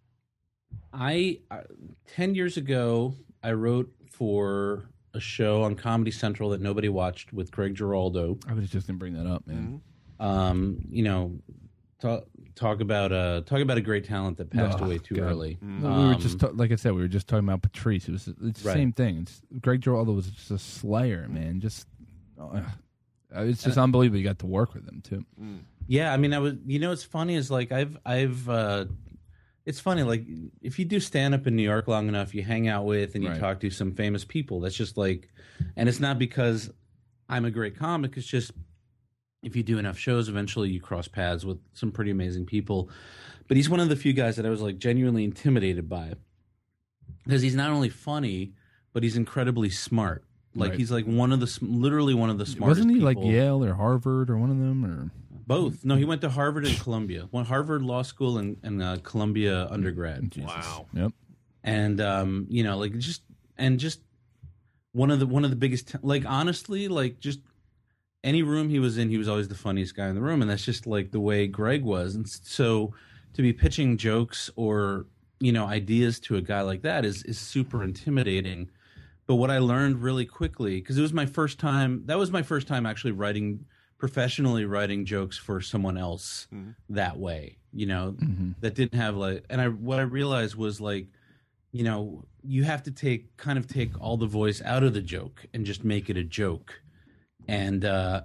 Speaker 7: I uh, ten years ago, I wrote for a show on Comedy Central that nobody watched with Craig Giraldo.
Speaker 1: I was just going to bring that up, man.
Speaker 7: Um, you know, talk talk about uh talk about a great talent that passed
Speaker 1: Oh,
Speaker 7: away too
Speaker 1: God.
Speaker 7: early.
Speaker 1: No, we were
Speaker 7: Um,
Speaker 1: just ta- like I said, we were just talking about Patrice. It was it's the
Speaker 7: Right.
Speaker 1: same thing. It's, Greg Giraldo was just a slayer, man. Just uh, it's just unbelievable. You got to work with him too.
Speaker 7: Yeah, I mean, I was. You know, it's funny is like I've I've. uh It's funny, like if you do stand up in New York long enough, you hang out with and you
Speaker 1: Right.
Speaker 7: talk to some famous people. That's just like, and it's not because I'm a great comic. It's just if you do enough shows, eventually you cross paths with some pretty amazing people. But he's one of the few guys that I was like genuinely intimidated by because he's not only funny, but he's incredibly smart. Like
Speaker 1: Right.
Speaker 7: he's like one of the sm- literally one of the smartest.
Speaker 1: Wasn't he like
Speaker 7: people.
Speaker 1: Yale or Harvard or one of them or
Speaker 7: Both. No, he went to Harvard and Columbia. Went Harvard Law School and, and uh, Columbia undergrad.
Speaker 1: Jesus.
Speaker 2: Wow.
Speaker 1: Yep.
Speaker 7: And um, you know, like just and just one of the one of the biggest. T- like honestly, like just any room he was in, he was always the funniest guy in the room, and that's just like the way Greg was. And so to be pitching jokes or you know ideas to a guy like that is is super intimidating. But what I learned really quickly, because it was my first time. That was my first time actually writing. Professionally writing jokes for someone else that way, you know, that didn't have like, and I, what I realized was like, you know, you have to take, kind of take all the voice out of the joke and just make it a joke. And, uh,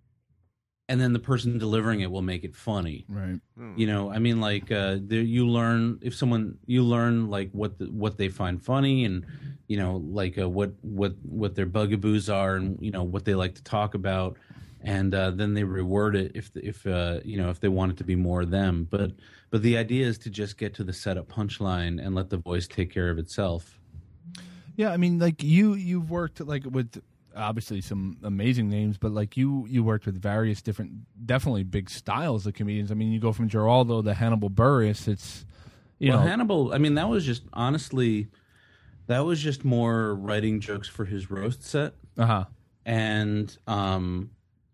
Speaker 7: and then the person delivering it will make it funny.
Speaker 1: Right.
Speaker 7: You know, I mean, like, uh, there, you learn if someone, you learn like what, the, what they find funny and, you know, like, uh, what, what, what their bugaboos are and, you know, what they like to talk about. And uh, then they reword it if if uh, you know if they want it to be more them. But but the idea is to just get to the setup punchline and let the voice take care of itself.
Speaker 1: Yeah, I mean, like you, you've worked like with obviously some amazing names, but like you, you worked with various different, definitely big styles of comedians. I mean, you go from Giraldo to Hannibal Buress. It's you
Speaker 7: well,
Speaker 1: know,
Speaker 7: Hannibal. I mean, that was just honestly, that was just more writing jokes for his roast set,
Speaker 1: uh huh,
Speaker 7: and um,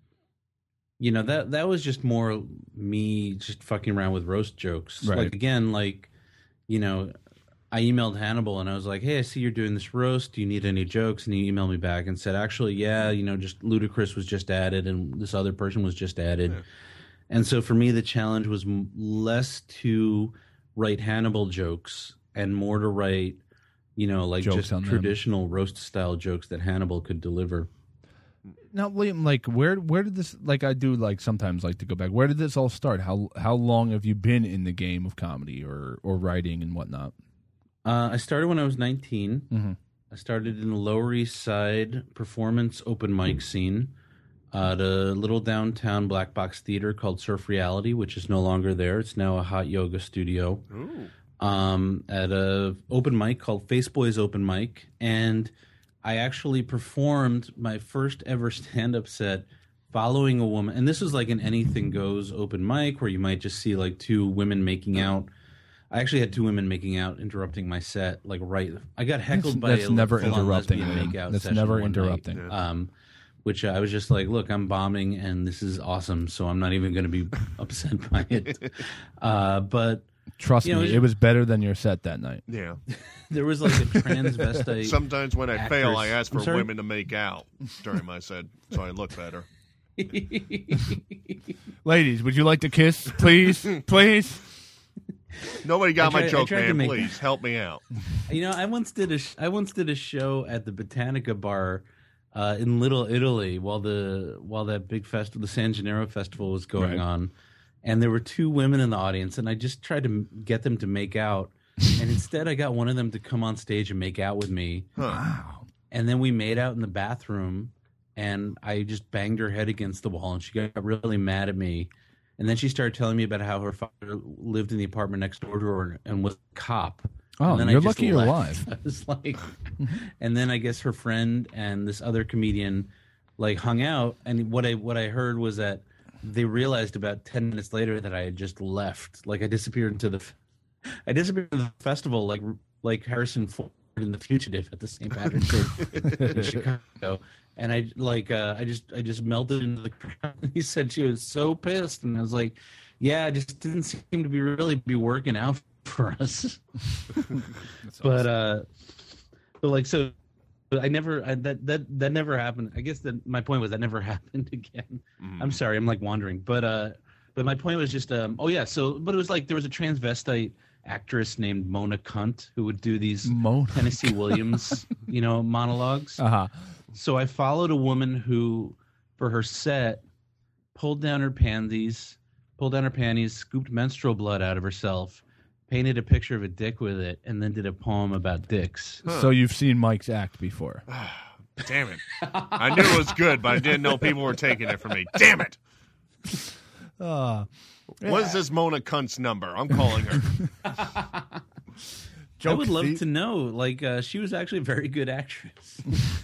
Speaker 7: you know that that was just more me just fucking around with roast jokes.
Speaker 1: Right.
Speaker 7: Like again, like you know. I emailed Hannibal and I was like, hey, I see you're doing this roast. Do you need any jokes? And he emailed me back and said, actually, yeah, you know, just Ludacris was just added and this other person was just added. Yeah. And so for me, the challenge was m- less to write Hannibal jokes and more to write, you know, like
Speaker 8: Jokes
Speaker 7: just
Speaker 8: on them.
Speaker 7: traditional roast style jokes that Hannibal could deliver.
Speaker 8: Now, Liam, like where where did this? Like I do, like sometimes like to go back. Where did this all start? How how long have you been in the game of comedy or or writing and whatnot?
Speaker 7: Uh, I started when I was nineteen.
Speaker 8: Mm-hmm.
Speaker 7: I started in the Lower East Side performance open mic scene at a little downtown black box theater called Surf Reality, which is no longer there. It's now a hot yoga studio.
Speaker 2: Ooh.
Speaker 7: Um, at a open mic called Face Boys Open Mic, and I actually performed my first ever stand-up set following a woman. And this was like an anything goes open mic where you might just see like two women making out. I actually had two women making out, interrupting my set. Like right, I got heckled by
Speaker 8: That's
Speaker 7: a
Speaker 8: never
Speaker 7: full-on
Speaker 8: interrupting.
Speaker 7: lesbian
Speaker 8: Liam.
Speaker 7: makeout
Speaker 8: That's
Speaker 7: session
Speaker 8: never
Speaker 7: one night.
Speaker 8: interrupting.
Speaker 7: Um, which I was just like, look, I'm bombing and this is awesome, so I'm not even going to be upset by it. Uh, but
Speaker 8: Trust
Speaker 7: you know,
Speaker 8: me,
Speaker 7: it-
Speaker 8: it was better than your set that night.
Speaker 2: Yeah.
Speaker 7: there was like a transvestite.
Speaker 2: Sometimes when I fail, I
Speaker 7: actress-
Speaker 2: ask
Speaker 7: I'm
Speaker 2: for
Speaker 7: sorry?
Speaker 2: women to make out during my set, so I look better.
Speaker 8: Ladies, would you like to kiss, please, please?
Speaker 2: Nobody got
Speaker 7: I tried-
Speaker 2: my
Speaker 7: I
Speaker 2: joke,
Speaker 7: tried to
Speaker 2: man.
Speaker 7: make-
Speaker 2: Please help me out.
Speaker 7: You know, I once did a sh- I once did a show at the Botanica Bar uh, in Little Italy while the while that big festival, the San Gennaro festival, was going
Speaker 8: Right.
Speaker 7: on, and there were two women in the audience, and I just tried to m- get them to make out, and instead I got one of them to come on stage and make out with me,
Speaker 8: Wow.
Speaker 7: and then we made out in the bathroom, and I just banged her head against the wall, and she got really mad at me. And then she started telling me about how her father lived in the apartment next door to her and was a cop.
Speaker 8: Oh,
Speaker 7: And then I
Speaker 8: you're
Speaker 7: just
Speaker 8: lucky you're
Speaker 7: left.
Speaker 8: alive.
Speaker 7: I was like, and then I guess her friend and this other comedian like hung out. And what I what I heard was that they realized about ten minutes later that I had just left. Like I disappeared into the, I disappeared into the festival like like Harrison Ford in The Fugitive at the Saint Patrick's Day in Chicago. And I like uh, I just I just melted into the crowd. He said she was so pissed, and I was like, "Yeah, it just didn't seem to be really be working out for us." but uh, but like so, but I never I, that that that never happened. I guess that my point was that never happened again.
Speaker 2: Mm.
Speaker 7: I'm sorry, I'm like wandering, but uh, but my point was just um, oh yeah, so but it was like there was a transvestite actress named Mona Cunt who would do these
Speaker 8: Mona
Speaker 7: Tennessee Williams, you know, monologues.
Speaker 8: Uh huh.
Speaker 7: So I followed a woman who, for her set, pulled down her panties, pulled down her panties, scooped menstrual blood out of herself, painted a picture of a dick with it, and then did a poem about dicks.
Speaker 8: So you've seen Mike's act before.
Speaker 2: Damn it. I knew it was good, but I didn't know people were taking it from me. Damn it.
Speaker 8: Uh,
Speaker 2: What is this Mona Cunt's number? I'm calling her.
Speaker 7: I would love
Speaker 8: thief.
Speaker 7: to know. Like, uh, she was actually a very good actress.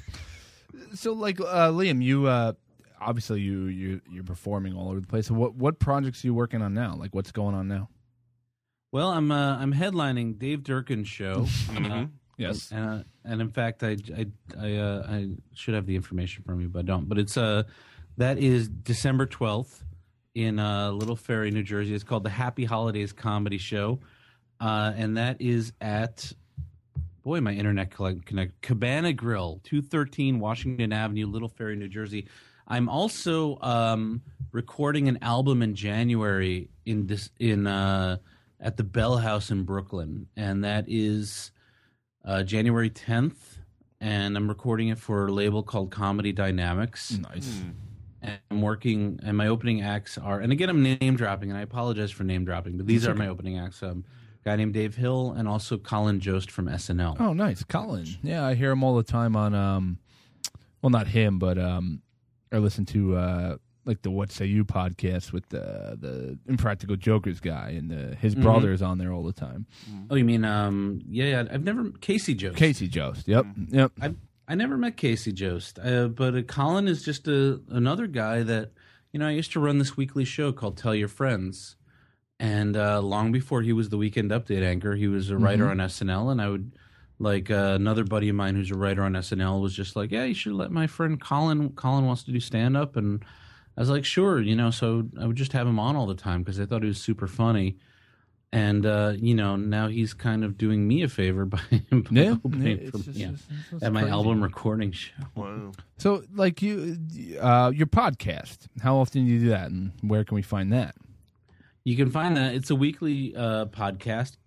Speaker 8: So, like, uh, Liam, you uh, obviously you you you're performing all over the place. So what what projects are you working on now? Like, what's going on now?
Speaker 7: Well, I'm uh, I'm headlining Dave Durkin's show. Uh,
Speaker 8: Yes.
Speaker 7: Uh, and in fact, I I I, uh, I should have the information from you, but I don't. But it's uh that is December twelfth in uh, Little Ferry, New Jersey. It's called the Happy Holidays Comedy Show, uh, and that is at boy, my internet collect, connect Cabana Grill, two thirteen Washington Avenue, Little Ferry, New Jersey. I'm also um, recording an album in January in this in uh, at the Bell House in Brooklyn, and that is uh, January tenth. And I'm recording it for a label called Comedy Dynamics.
Speaker 8: Nice.
Speaker 7: And I'm working, and my opening acts are, and again, I'm name dropping, and I apologize for name dropping, but these are my opening acts. Um, a guy named Dave Hill, and also Colin Jost from S N L.
Speaker 8: Oh, nice, Colin. Yeah, I hear him all the time on. Um, well, not him, but um, I listen to uh, like the What Say You podcast with the the Impractical Jokers guy, and the, his
Speaker 7: Mhm.
Speaker 8: brother is on there all the time.
Speaker 7: Oh, you mean, um, yeah, yeah, I've never, Casey Jost.
Speaker 8: Casey Jost. Yep, yep.
Speaker 7: I I never met Casey Jost, uh, but uh, Colin is just a, another guy that, you know, I used to run this weekly show called Tell Your Friends. And uh, long before he was the Weekend Update anchor, he was a writer
Speaker 8: Mhm.
Speaker 7: on S N L. And I would, like, uh, another buddy of mine who's a writer on S N L was just like, yeah, you should let my friend Colin, Colin wants to do stand-up. And I was like, sure, you know, so I would just have him on all the time because I thought he was super funny. And, uh, you know, now he's kind of doing me a favor by, by
Speaker 8: Yeah,
Speaker 7: opening
Speaker 8: yeah,
Speaker 7: for
Speaker 8: it's
Speaker 7: me,
Speaker 8: just-
Speaker 7: yeah,
Speaker 8: it's- it's
Speaker 7: at my
Speaker 8: crazy.
Speaker 7: album recording show.
Speaker 2: Wow.
Speaker 8: So, like you, uh, your podcast. How often do you do that, and where can we find that?
Speaker 7: You can find that. It's a weekly uh, podcast.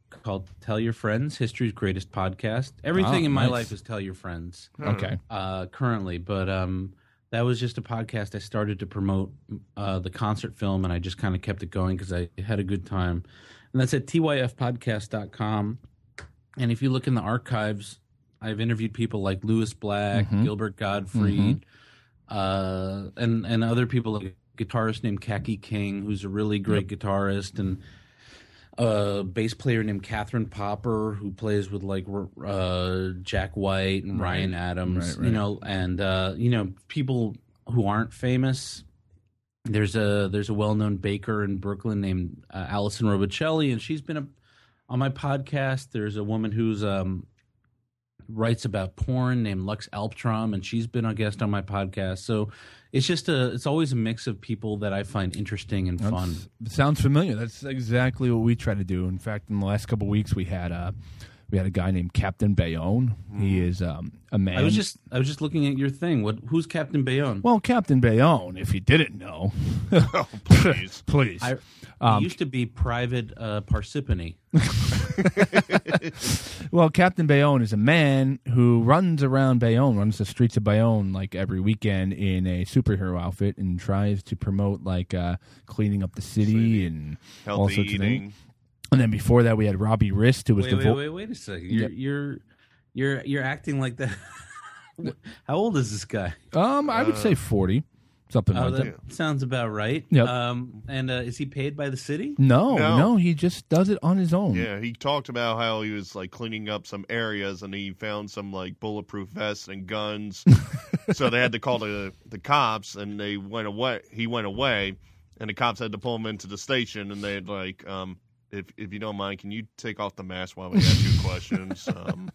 Speaker 7: called Tell Your Friends, history's greatest podcast. Everything
Speaker 8: Oh,
Speaker 7: in my
Speaker 8: nice.
Speaker 7: life is Tell Your Friends.
Speaker 8: Okay.
Speaker 7: Uh, currently, but um, that was just a podcast I started to promote uh, the concert film, and I just kind of kept it going because I had a good time. And that's at T Y F podcast dot com. And if you look in the archives, I've interviewed people like Louis Black,
Speaker 8: Mm-hmm.
Speaker 7: Gilbert Gottfried, uh, and and other people, like a guitarist named Kaki King, who's a really great guitarist, and a bass player named Catherine Popper, who plays with like uh, Jack White and
Speaker 8: Right.
Speaker 7: Ryan Adams,
Speaker 8: Right, right.
Speaker 7: you know, and uh, you know, people who aren't famous. There's a there's a well-known baker in Brooklyn named uh, Allison Robicelli, and she's been a, on my podcast. There's a woman who's um, writes about porn named Lux Alptrom, and she's been a guest on my podcast. So it's just a it's always a mix of people that I find interesting and fun.
Speaker 8: That's- Sounds familiar. That's exactly what we try to do. In fact, in the last couple of weeks, we had a we had a guy named Captain Bayonne. He is um, a man.
Speaker 7: I was just I was just looking at your thing. What who's Captain Bayonne?
Speaker 8: well, Captain Bayonne. If you didn't know,
Speaker 2: Oh, please.
Speaker 8: please.
Speaker 7: I
Speaker 8: Um,
Speaker 7: he used to be Private uh, Parsippany.
Speaker 8: Well, Captain Bayonne is a man who runs around Bayonne, runs the streets of Bayonne like every weekend in a superhero outfit and tries to promote like uh, cleaning up the city,
Speaker 2: City.
Speaker 8: and all
Speaker 2: Healthy
Speaker 8: sorts of
Speaker 2: eating.
Speaker 8: things. And then before that, we had Robbie Rist, who was
Speaker 7: Wait,
Speaker 8: the
Speaker 7: wait,
Speaker 8: vo-
Speaker 7: wait, wait a second. You're
Speaker 8: Yep.
Speaker 7: you're you're you're acting like that. How old is this guy?
Speaker 8: um, I would say forty, something
Speaker 7: Oh,
Speaker 8: like
Speaker 7: that
Speaker 8: that.
Speaker 7: sounds about right.
Speaker 8: Yep.
Speaker 7: Um, and uh, is he paid by the city?
Speaker 8: No,
Speaker 2: No.
Speaker 8: no, he just does it on his own.
Speaker 2: Yeah, he talked about how he was like cleaning up some areas and he found some like bulletproof vests and guns. So they had to call the the cops and they went away. He went away and the cops had to pull him into the station and they'd like, um, if if you don't mind, can you take off the mask while we ask you questions? Um,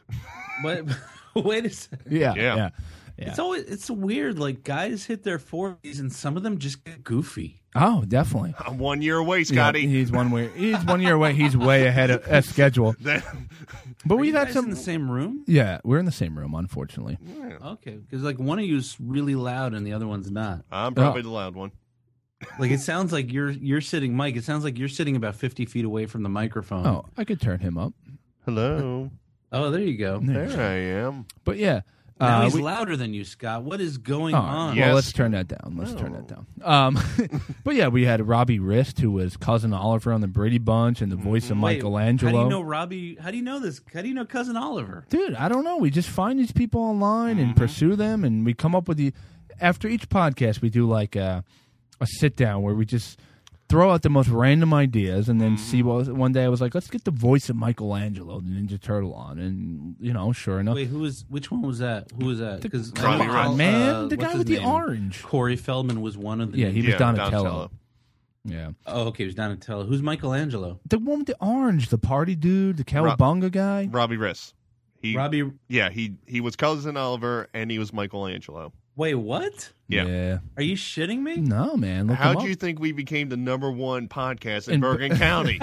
Speaker 7: But wait a second.
Speaker 8: Yeah,
Speaker 2: Yeah.
Speaker 8: yeah, yeah.
Speaker 7: It's always it's weird. Like guys hit their forties and some of them just get goofy.
Speaker 8: Oh, definitely.
Speaker 2: I'm one year away,
Speaker 8: Yeah,
Speaker 2: Scotty.
Speaker 8: he's one way. He's one year away. He's way ahead of uh, schedule. But
Speaker 7: Are
Speaker 8: we've
Speaker 7: you
Speaker 8: had
Speaker 7: guys
Speaker 8: some.
Speaker 7: in the same room?
Speaker 8: Yeah, we're in the same room, unfortunately.
Speaker 7: Okay, because like one of you's really loud and the other one's not.
Speaker 2: I'm probably the loud one.
Speaker 7: Like it sounds like you're you're sitting, Mike. It sounds like you're sitting about fifty feet away from the microphone.
Speaker 8: Oh, I could turn him up.
Speaker 2: Hello.
Speaker 7: Oh, there you go.
Speaker 8: Yeah.
Speaker 2: There I am.
Speaker 8: But yeah,
Speaker 7: Now
Speaker 8: uh,
Speaker 7: he's
Speaker 8: we-
Speaker 7: louder than you, Scott. What is going
Speaker 8: Oh,
Speaker 7: on?
Speaker 2: yeah.
Speaker 8: well,
Speaker 2: Yes.
Speaker 8: let's turn that down. Let's turn that down. Um, but yeah, we had Robbie Rist, who was cousin Oliver on the Brady Bunch and the voice of
Speaker 7: Wait,
Speaker 8: Michelangelo.
Speaker 7: How do you know Robbie? How do you know this? How do you know Cousin Oliver?
Speaker 8: Dude, I don't know. We just find these people online and pursue them, and we come up with the. After each podcast, we do like a, a sit down where we just throw out the most random ideas, and then see what. One day I was like, let's get the voice of Michelangelo, the Ninja Turtle, on, and you know, sure enough,
Speaker 7: Wait, who was? Which one was that? Who was that? Because
Speaker 2: Come on,
Speaker 8: man, the guy with the orange.
Speaker 7: Corey Feldman was one of the.
Speaker 8: Yeah, he was
Speaker 2: Yeah,
Speaker 8: Donatello.
Speaker 2: Donatello.
Speaker 8: Yeah,
Speaker 7: Oh, okay, he was Donatello. Who's Michelangelo?
Speaker 8: the one with the orange, the party dude, the cowabunga guy.
Speaker 2: Robbie Riss. He,
Speaker 7: Robbie.
Speaker 2: yeah, he he was cousin Oliver and he was Michelangelo.
Speaker 7: Wait, what?
Speaker 2: Yeah.
Speaker 7: Are you shitting me?
Speaker 8: No, man. Look
Speaker 2: How
Speaker 8: him
Speaker 2: do
Speaker 8: up.
Speaker 2: you think we became the number one podcast in
Speaker 8: In-
Speaker 2: Bergen County?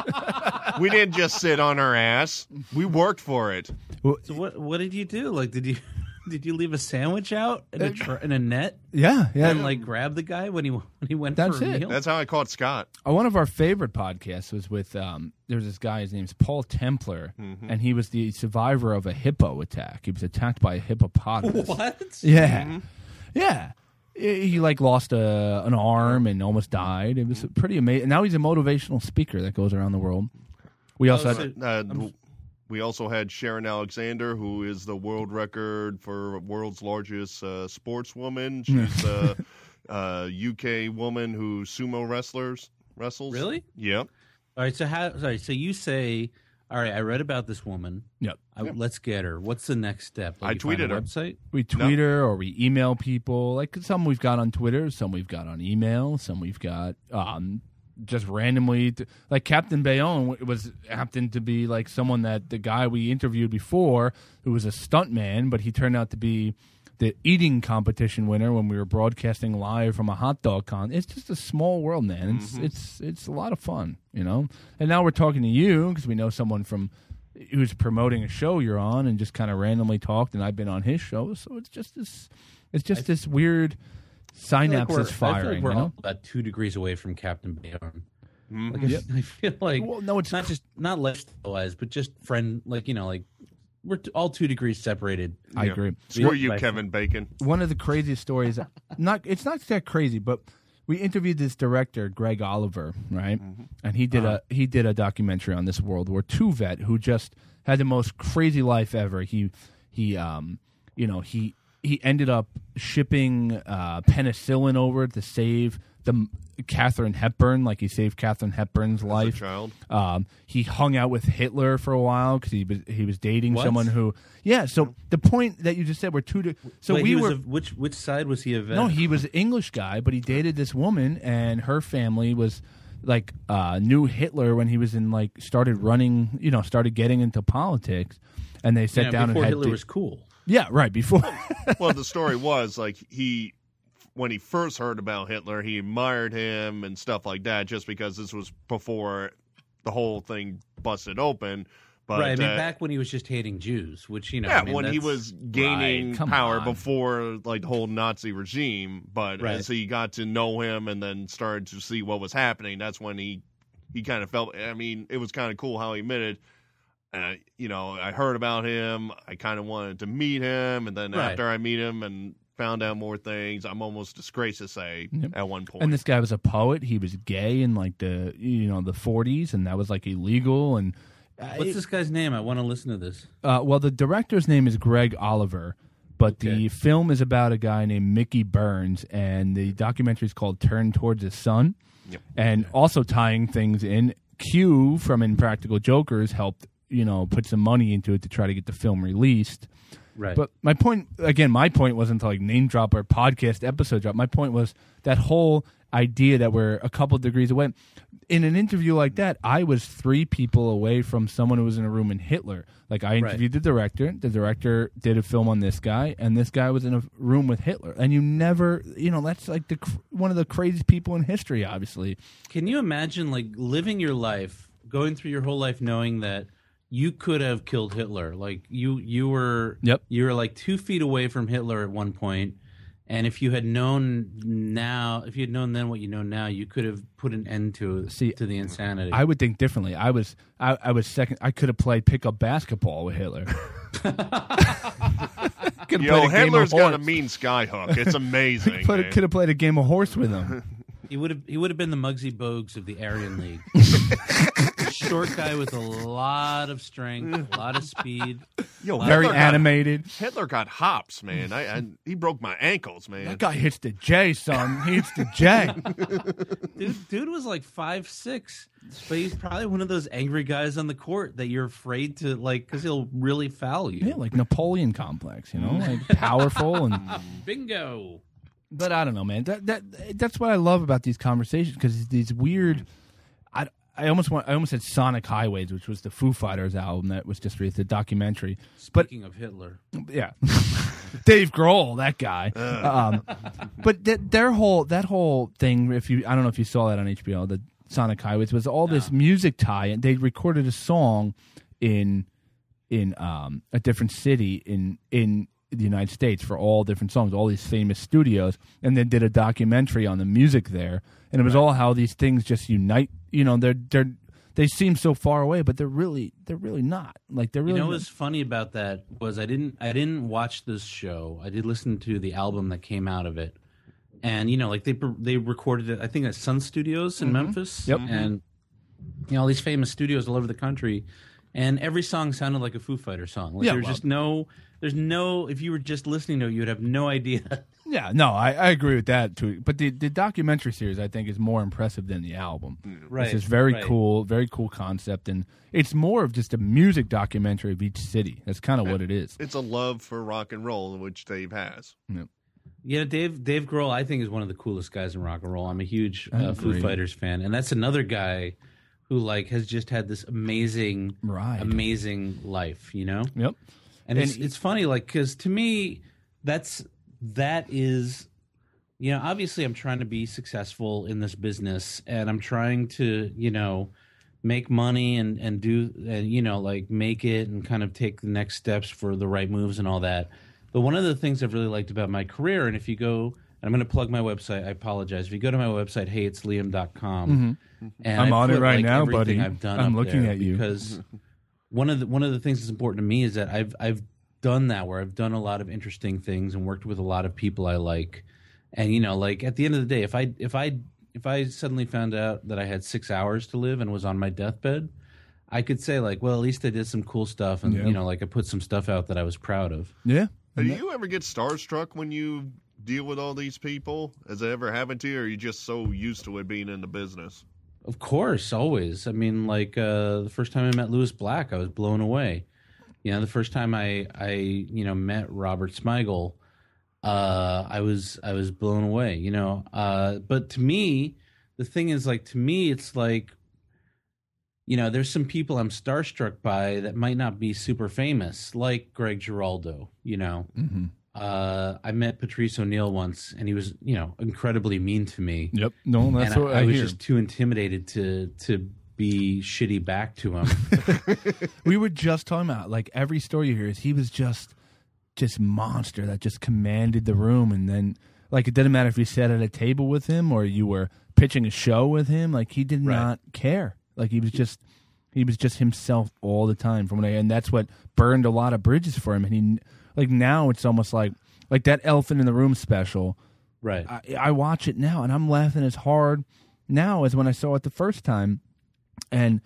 Speaker 2: We didn't just sit on our ass. We worked for it.
Speaker 8: Well,
Speaker 7: So what? What did you do? Like, did you did you leave a sandwich out in a tr- in a net
Speaker 8: yeah, yeah.
Speaker 7: and like grab the guy when he when he went
Speaker 8: That's
Speaker 7: for a
Speaker 8: it.
Speaker 7: meal?
Speaker 2: That's how I caught Scott.
Speaker 8: Uh, one of our favorite podcasts was with um, there was this guy. His name's Paul Templar,
Speaker 2: Mm-hmm.
Speaker 8: and he was the survivor of a hippo attack. He was attacked by a hippopotamus.
Speaker 7: What?
Speaker 8: Yeah,
Speaker 2: Mm-hmm.
Speaker 8: yeah. He, he, like lost a, an arm and almost died. It was pretty amazing. Now he's a motivational speaker that goes around the world. We also
Speaker 7: Oh,
Speaker 8: had,
Speaker 7: so-
Speaker 2: Uh, we also had Sharon Alexander, who is the world record for world's largest uh, sportswoman. She's a, a U K woman who sumo wrestlers wrestles.
Speaker 7: Really?
Speaker 2: Yep.
Speaker 7: All right. So how? Sorry. So you say, all right. I read about this woman.
Speaker 8: Yep.
Speaker 7: I, Let's get her. What's the next step?
Speaker 2: I
Speaker 7: you find
Speaker 2: tweeted
Speaker 7: a
Speaker 2: her.
Speaker 7: Website.
Speaker 8: we tweet her or we email people. Like some we've got on Twitter, some we've got on email, some we've got um, just randomly. To, like Captain Bayonne was happened to be like someone that the guy we interviewed before who was a stuntman, but he turned out to be the eating competition winner when we were broadcasting live from a hot dog con. It's just a small world, man. It's it's it's a lot of fun, you know. And now we're talking to you because we know someone from who's promoting a show you're on, and just kind of randomly talked. And I've been on his show, so it's just this. It's just this weird
Speaker 7: I feel like
Speaker 8: synapses
Speaker 7: we're- I feel
Speaker 8: firing.
Speaker 7: like we're
Speaker 8: you know?
Speaker 7: all about two degrees away from Captain Bayonne. Like I, I feel like
Speaker 8: Well, no, it's
Speaker 7: not just not lifestyle wise, but just friend. Like you know, like we're t- all two degrees separated.
Speaker 8: I agree.
Speaker 2: Screw you,
Speaker 7: Right.
Speaker 2: Kevin Bacon.
Speaker 8: One of the craziest stories, not it's not that crazy, but we interviewed this director, Greg Oliver, right? And he did a he did a documentary on this World War Two vet who just had the most crazy life ever. He he um you know he he ended up shipping uh, penicillin over to save the Katharine Hepburn, like he saved Katharine Hepburn's life.
Speaker 2: child.
Speaker 8: Um, he hung out with Hitler for a while because he was he was dating
Speaker 7: What?
Speaker 8: someone who yeah. So the point that you just said were two. Di- so
Speaker 7: Wait,
Speaker 8: we
Speaker 7: he was
Speaker 8: were
Speaker 7: a, which which side was he a vet?
Speaker 8: no, he was an English guy, but he dated this woman, and her family was like uh, knew Hitler when he was in like started running, you know, started getting into politics, and they sat
Speaker 7: Yeah,
Speaker 8: down
Speaker 7: before
Speaker 8: and had
Speaker 7: Hitler
Speaker 8: di-
Speaker 7: was cool.
Speaker 8: yeah, right before.
Speaker 2: Well, the story was like he, when he first heard about Hitler, he admired him and stuff like that, just because this was before the whole thing busted open. But
Speaker 7: right, I mean,
Speaker 2: uh,
Speaker 7: back when he was just hating Jews, which you know,
Speaker 2: yeah,
Speaker 7: I mean,
Speaker 2: when he
Speaker 7: that's-
Speaker 2: was gaining
Speaker 8: Right, come
Speaker 2: power
Speaker 8: on.
Speaker 2: before like the whole Nazi regime, but
Speaker 7: Right.
Speaker 2: as he got to know him and then started to see what was happening, that's when he he kind of felt. I mean, it was kind of cool how he admitted. Uh, you know, I heard about him. I kind of wanted to meet him, and then
Speaker 7: Right.
Speaker 2: after I meet him and found out more things, I'm almost disgraced to say
Speaker 8: Yep.
Speaker 2: at one point.
Speaker 8: And this guy was a poet. He was gay in like the you know the forties, and that was like illegal. And uh,
Speaker 7: What's
Speaker 8: it-
Speaker 7: this guy's name? I want to listen to this.
Speaker 8: Uh, well, the director's name is Greg Oliver, but the
Speaker 7: Okay.
Speaker 8: film is about a guy named Mickey Burns, and the documentary is called "Turn Towards the Sun."
Speaker 2: Yep.
Speaker 8: And also tying things in, Q from Impractical Jokers helped you know put some money into it to try to get the film released.
Speaker 7: Right.
Speaker 8: But my point, again, my point wasn't to like name drop or podcast episode drop. My point was that whole idea that we're a couple degrees away. In an interview like that, I was three people away from someone who was in a room in Hitler. Like I
Speaker 7: Right.
Speaker 8: interviewed the director. The director did a film on this guy, and this guy was in a room with Hitler. And you never, you know, that's like the cr- one of the craziest people in history, obviously.
Speaker 7: Can you imagine like living your life, going through your whole life knowing that you could have killed Hitler? Like you you were
Speaker 8: Yep.
Speaker 7: you were like two feet away from Hitler at one point, and if you had known now, if you had known then what you know now, you could have put an end to
Speaker 8: See,
Speaker 7: to the insanity.
Speaker 8: I would think differently. I was, I, I was second. I could have played pickup basketball with Hitler. Could have
Speaker 2: Yo,
Speaker 8: played a game of
Speaker 2: Hitler's got a
Speaker 8: horse.
Speaker 2: mean skyhook. It's amazing.
Speaker 8: Put,
Speaker 2: man.
Speaker 8: could have played a game of horse with him.
Speaker 7: He would have he would have been the Muggsy Bogues of the Aryan League. Short guy with a lot of strength, a lot of speed.
Speaker 2: Yo,
Speaker 8: Very
Speaker 2: Hitler got-
Speaker 8: animated.
Speaker 2: Hitler got hops, man. I, I he broke my ankles, man.
Speaker 8: That guy hits the J, son. He hits the J.
Speaker 7: Dude, dude was like five six, but he's probably one of those angry guys on the court that you're afraid to like because he'll really foul you.
Speaker 8: Yeah, like Napoleon complex, you know, like powerful and.
Speaker 7: Bingo.
Speaker 8: But I don't know, man. That that that's what I love about these conversations because these weird. I, I almost want I almost said Sonic Highways, which was the Foo Fighters album that was just released, the documentary. But
Speaker 7: Speaking of Hitler,
Speaker 8: yeah, Dave Grohl, that guy. Um, but th- their whole that whole thing, if you I don't know if you saw that on H B O, the Sonic Highways was all this music tie, and they recorded a song in in um, a different city in in. the United States for all different songs, all these famous studios, and they did a documentary on the music there, and it was all how these things just unite. You know, they're they're they seem so far away, but they're really they're really not. Like they're really.
Speaker 7: you know
Speaker 8: not.
Speaker 7: what's funny about that was I didn't I didn't watch this show. I did listen to the album that came out of it, and you know, like they they recorded it. I think at Sun Studios in Memphis,
Speaker 8: Yep.
Speaker 7: and you know all these famous studios all over the country, and every song sounded like a Foo Fighter song. Like
Speaker 8: Yeah,
Speaker 7: there's
Speaker 8: well-
Speaker 7: just no. There's no. If you were just listening to it, you would have no idea.
Speaker 8: Yeah, no, I, I agree with that too. But the, the documentary series, I think, is more impressive than the album.
Speaker 7: Right,
Speaker 8: It's just very
Speaker 7: right.
Speaker 8: cool, very cool concept, and it's more of just a music documentary of each city. That's kind of what it is.
Speaker 2: It's a love for rock and roll, which Dave has.
Speaker 7: Yeah, Dave Dave Grohl, I think, is one of the coolest guys in rock and roll. I'm a huge
Speaker 8: I
Speaker 7: uh, Foo
Speaker 8: agree.
Speaker 7: Fighters fan, and that's another guy who like has just had this amazing,
Speaker 8: Right.
Speaker 7: amazing life. You know,
Speaker 8: Yep.
Speaker 7: and it's
Speaker 8: And-
Speaker 7: it's funny, like because to me, that's that is, you know, obviously I'm trying to be successful in this business, and I'm trying to, you know, make money and and do and you know like make it and kind of take the next steps for the right moves and all that. But one of the things I've really liked about my career, and if you go I'm going to plug my website. I apologize. If you go to my website, hey it's liam dot com,
Speaker 8: Mhm.
Speaker 7: and
Speaker 8: I'm
Speaker 7: I
Speaker 8: on it
Speaker 7: put,
Speaker 8: right
Speaker 7: like,
Speaker 8: now,
Speaker 7: everything
Speaker 8: buddy.
Speaker 7: I've done
Speaker 8: I'm
Speaker 7: up
Speaker 8: looking
Speaker 7: there
Speaker 8: at you.
Speaker 7: because one of the one of the things that's important to me is that I've I've done that where I've done a lot of interesting things and worked with a lot of people I like, and you know, like at the end of the day, if I if I if I suddenly found out that I had six hours to live and was on my deathbed, I could say like, well, at least I did some cool stuff, and
Speaker 8: Yeah.
Speaker 7: you know, like I put some stuff out that I was proud of.
Speaker 8: Yeah.
Speaker 2: Do you ever get starstruck when you deal with all these people? Has it ever happened to you, or are you just so used to it being in the business?
Speaker 7: Of course, always. I mean, like uh, the first time I met Louis Black, I was blown away. You know, the first time I, I you know, met Robert Smigel, uh, I was I was blown away. You know, uh, but to me, the thing is, like, to me, it's like, you know, there's some people I'm starstruck by that might not be super famous, like Greg Giraldo. You know,
Speaker 8: Mhm.
Speaker 7: uh, I met Patrice O'Neill once, and he was, you know, incredibly mean to me.
Speaker 8: Yep. No, that's
Speaker 7: and
Speaker 8: what
Speaker 7: I,
Speaker 8: I,
Speaker 7: I was
Speaker 8: hear.
Speaker 7: just too intimidated to to be shitty back to him.
Speaker 8: We were just talking about like every story you hear is he was just just monster that just commanded the room, and then like it didn't matter if you sat at a table with him or you were pitching a show with him, like he did
Speaker 7: Right.
Speaker 8: not care. Like he was just he was just himself all the time. From what I, and that's what burned a lot of bridges for him. And he like now it's almost like like that Elephant in the Room special.
Speaker 7: Right.
Speaker 8: I, I watch it now and I'm laughing as hard now as when I saw it the first time. And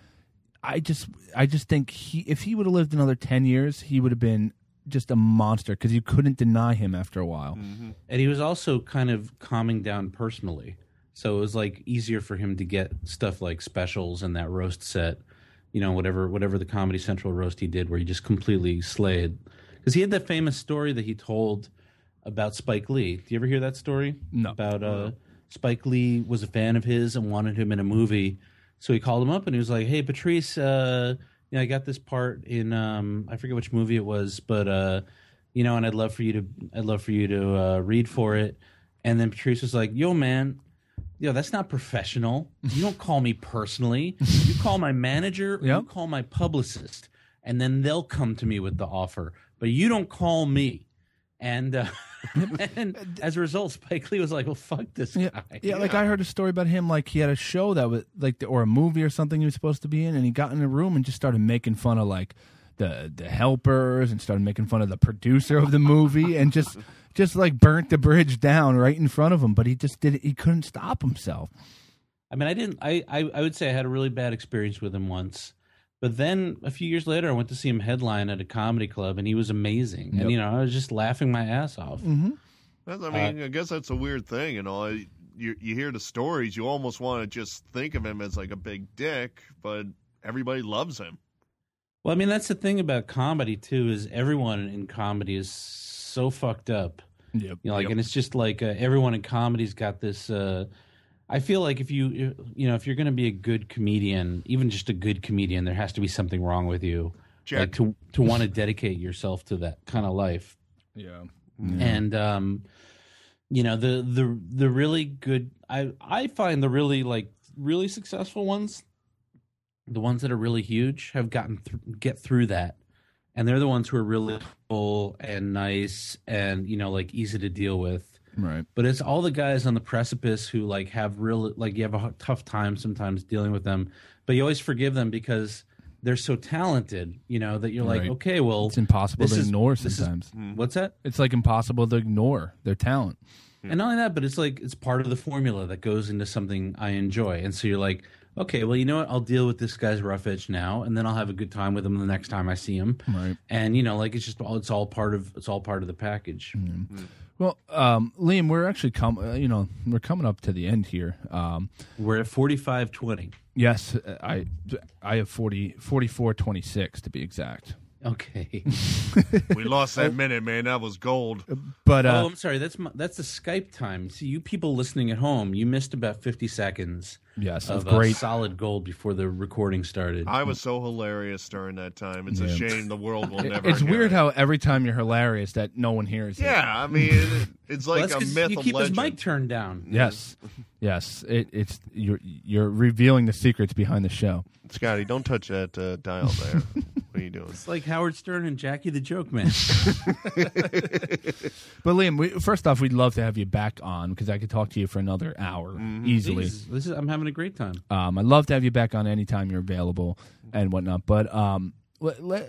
Speaker 8: I just I just think he if he would have lived another ten years, he would have been just a monster because you couldn't deny him after a while.
Speaker 7: Mm-hmm. And he was also kind of calming down personally. So it was like easier for him to get stuff like specials and that roast set, you know, whatever whatever the Comedy Central roast he did where he just completely slayed. Because he had that famous story that he told about Spike Lee. Do you ever hear that story?
Speaker 8: No.
Speaker 7: About uh, Spike Lee was a fan of his and wanted him in a movie. So he called him up and he was like, hey, Patrice, uh, you know, I got this part in, um, I forget which movie it was, but, uh, you know, and I'd love for you to, I'd love for you to uh, read for it. And then Patrice was like, yo, man, yo, that's not professional. You don't call me personally. You call my manager or
Speaker 8: Yep.
Speaker 7: you call my publicist, and then they'll come to me with the offer. But you don't call me. And uh, and as a result, Spike Lee was like, well, fuck this
Speaker 8: Yeah,
Speaker 7: guy.
Speaker 8: yeah, like I heard a story about him. Like he had a show that was like, or a movie or something he was supposed to be in, and he got in a room and just started making fun of like the the helpers and started making fun of the producer of the movie and just just like burnt the bridge down right in front of him. But he just did it. He couldn't stop himself.
Speaker 7: I mean, I didn't. I, I I would say I had a really bad experience with him once, but then a few years later, I went to see him headline at a comedy club, and he was amazing.
Speaker 8: Yep.
Speaker 7: And you know, I was just laughing my ass off.
Speaker 8: Mm-hmm.
Speaker 2: That's, I mean, I guess that's a weird thing, you know. I- You you hear the stories, you almost want to just think of him as like a big dick, but everybody loves him.
Speaker 7: Well, I mean, that's the thing about comedy too. Is everyone in comedy is so fucked up.
Speaker 8: Yep.
Speaker 7: You know, like,
Speaker 2: Yep.
Speaker 7: and it's just like uh, everyone in comedy's got this. Uh, I feel like if you, you know, if you're going to be a good comedian, even just a good comedian, there has to be something wrong with you,
Speaker 2: Jack.
Speaker 7: like to to want to dedicate yourself to that kind of life.
Speaker 8: Yeah.
Speaker 7: And um, you know, the the the really good, I I find the really like really successful ones, the ones that are really huge, have gotten th- get through that. And they're the ones who are really cool and nice and, you know, like easy to deal with.
Speaker 8: Right.
Speaker 7: But it's all the guys on the precipice who like have real, like you have a h- tough time sometimes dealing with them, but you always forgive them because they're so talented, you know, that you're like,
Speaker 8: Right.
Speaker 7: okay, well,
Speaker 8: It's impossible
Speaker 7: this
Speaker 8: to
Speaker 7: is-
Speaker 8: ignore
Speaker 7: this is-
Speaker 8: sometimes.
Speaker 7: what's that?
Speaker 8: It's like impossible to ignore their talent.
Speaker 7: And not only that, but it's like it's part of the formula that goes into something I enjoy. And so you're like, okay, well, you know what? I'll deal with this guy's rough edge now, and then I'll have a good time with him the next time I see him.
Speaker 8: Right.
Speaker 7: And you know, like it's just all it's all part of it's all part of the package.
Speaker 8: Well, um, Liam, we're actually com- uh, you know, we're coming up to the end here. Um,
Speaker 7: We're at forty-five twenty.
Speaker 8: yes, I I have forty, forty-four twenty-six to be exact.
Speaker 7: Okay.
Speaker 2: We lost that minute, man. That was gold.
Speaker 8: But
Speaker 7: oh,
Speaker 8: uh,
Speaker 7: I'm sorry. That's my, that's the Skype time. See, you people listening at home, you missed about fifty seconds
Speaker 8: yes,
Speaker 7: of
Speaker 8: of great.
Speaker 7: uh, solid gold before the recording started.
Speaker 2: I was so hilarious during that time. It's a
Speaker 8: Yeah.
Speaker 2: shame the world will never.
Speaker 8: It's
Speaker 2: hear
Speaker 8: weird
Speaker 2: it.
Speaker 8: how every time you're hilarious that no one hears it.
Speaker 2: Yeah, I mean, it, it's
Speaker 7: Well,
Speaker 2: like
Speaker 7: that's
Speaker 2: a
Speaker 7: 'cause
Speaker 2: myth
Speaker 7: you
Speaker 2: of
Speaker 7: keep
Speaker 2: legend.
Speaker 7: his mic turned down.
Speaker 8: Yes, yes. It, it's you're you're revealing the secrets behind the show.
Speaker 2: Scotty, don't touch that uh, dial there. What are you doing? doing.
Speaker 7: It's like Howard Stern and Jackie the Joke Man.
Speaker 8: But Liam, we, first off, we'd love to have you back on because I could talk to you for another hour
Speaker 2: Mm-hmm.
Speaker 8: easily.
Speaker 7: Jeez, this is, I'm having a great time.
Speaker 8: Um, I'd love to have you back on anytime you're available and whatnot. But um, le- le-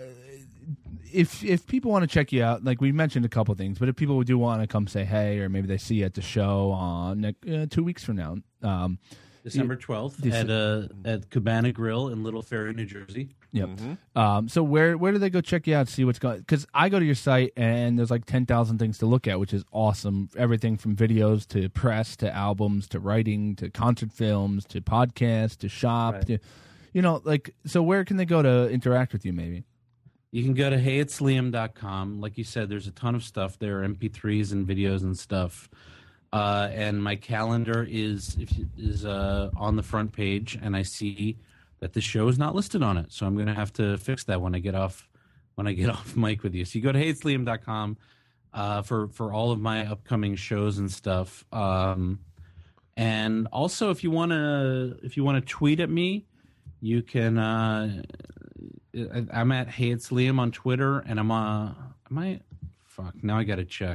Speaker 8: if if people want to check you out, like we mentioned a couple things, but if people do want to come say hey, or maybe they see you at the show on uh, two weeks from now, um,
Speaker 7: December twelfth
Speaker 8: Dece-
Speaker 7: at uh, at Cabana Grill in Little Ferry, New Jersey.
Speaker 8: Yep. Um, so where where do they go check you out, see what's going? Because I go to your site and there's like ten thousand things to look at, which is awesome. Everything from videos to press to albums to writing to concert films to podcasts to shop
Speaker 7: Right.
Speaker 8: to, you know, like so. Where can they go to interact with you? Maybe.
Speaker 7: You can go to hey it's liam dot com. Like you said, there's a ton of stuff there, M P threes and videos and stuff. Uh, and my calendar is if you- is uh, on the front page, and I see that the show is not listed on it. So I'm going to have to fix that when I get off when I get off mic with you. So you go to hey it's liam dot com uh, for for all of my upcoming shows and stuff. Um, and also, if you want to if you want to tweet at me, you can. Uh, I- I'm at Hey It's Liam on Twitter, and I'm uh, am I? Fuck, now I got to check.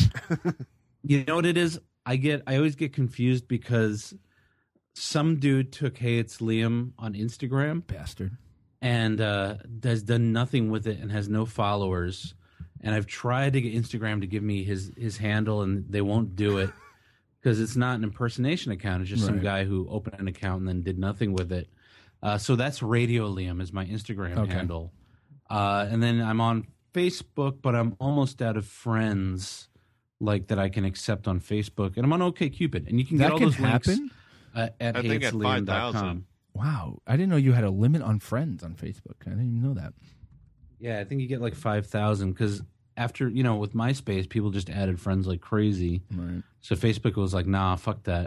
Speaker 7: You know what it is? I get I always get confused because some dude took Hey It's Liam on Instagram
Speaker 8: Bastard.
Speaker 7: and uh, has done nothing with it and has no followers. And I've tried to get Instagram to give me his his handle, and they won't do it because it's not an impersonation account. It's just some
Speaker 8: Right.
Speaker 7: guy who opened an account and then did nothing with it. Uh, so that's Radio Liam is my Instagram
Speaker 8: Okay.
Speaker 7: handle. Uh, and then I'm on Facebook, but I'm almost out of friends like that I can accept on Facebook. And I'm on OkCupid, and you can get
Speaker 8: That
Speaker 7: all
Speaker 8: can
Speaker 7: those links
Speaker 8: happen?
Speaker 7: uh, at
Speaker 2: I
Speaker 7: hey
Speaker 2: think
Speaker 7: it's
Speaker 2: at
Speaker 7: liam dot
Speaker 2: five thousand.
Speaker 7: com.
Speaker 8: Wow, I didn't know you had a limit on friends on Facebook. I didn't even know that.
Speaker 7: Yeah, I think you get like five thousand because after, you know, with MySpace, people just added friends like crazy.
Speaker 8: Right.
Speaker 7: So Facebook was like, nah, fuck that.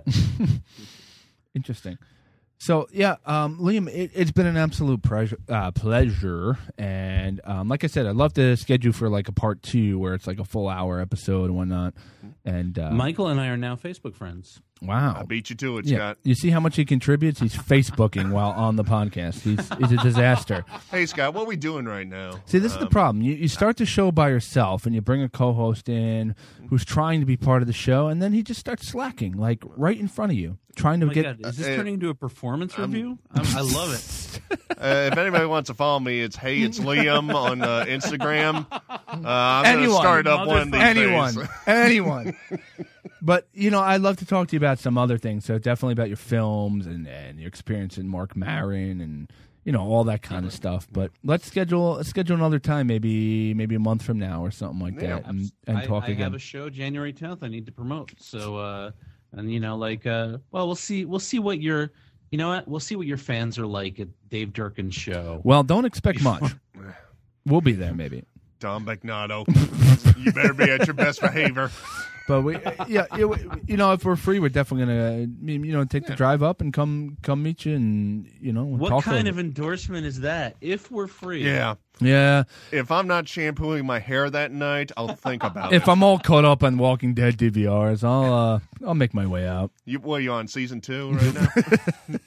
Speaker 8: Interesting. So yeah, um, Liam, it, it's been an absolute pleasure, uh, pleasure, and um, like I said, I'd love to schedule for like a part two where it's like a full hour episode and whatnot. And uh,
Speaker 7: Michael and I are now Facebook friends.
Speaker 8: wow,
Speaker 2: I beat you to it,
Speaker 8: yeah,
Speaker 2: Scott.
Speaker 8: you see how much he contributes? He's Facebooking while on the podcast. He's he's a disaster.
Speaker 2: Hey, Scott, what are we doing right now?
Speaker 8: See, this is the
Speaker 2: Um,
Speaker 8: problem. You you start the show by yourself, and you bring a co-host in who's trying to be part of the show, and then he just starts slacking, like right in front of you, trying to
Speaker 7: Oh my
Speaker 8: get.
Speaker 7: God, is this
Speaker 2: uh,
Speaker 7: turning into a performance review? I'm, I love it.
Speaker 2: Uh, if anybody wants to follow me, it's Hey It's Liam on uh, Instagram. Uh, I'm going to
Speaker 8: Anyone.
Speaker 2: start up one of these
Speaker 8: anyone,
Speaker 2: days.
Speaker 8: anyone. But you know, I'd love to talk to you about some other things. So definitely about your films and, and your experience in Mark Maron and you know all that kind of stuff. But let's schedule let's schedule another time, maybe maybe a month from now or something like
Speaker 2: Yeah.
Speaker 8: that, and, and
Speaker 7: I,
Speaker 8: talk
Speaker 7: I
Speaker 8: again.
Speaker 7: have a show January tenth I need to promote. So, uh, and you know, like, uh, well, we'll see. We'll see what your, you know what? We'll see what your fans are like at Dave Durkin's show.
Speaker 8: Well, don't expect much. We'll be there maybe.
Speaker 2: Tom Begnado, you better be at your best behavior.
Speaker 8: But we, yeah, you you know, if we're free, we're definitely gonna, you know, take the drive up and come come meet you, and you know, we'll
Speaker 7: What
Speaker 8: talk
Speaker 7: kind
Speaker 8: over.
Speaker 7: of endorsement is that? If we're free,
Speaker 2: Yeah.
Speaker 8: Yeah,
Speaker 2: If I'm not shampooing my hair that night, I'll think about it.
Speaker 8: if I'm all caught up on Walking Dead D V Rs, I'll uh, I'll make my way out.
Speaker 2: You, what, are you on season two right now?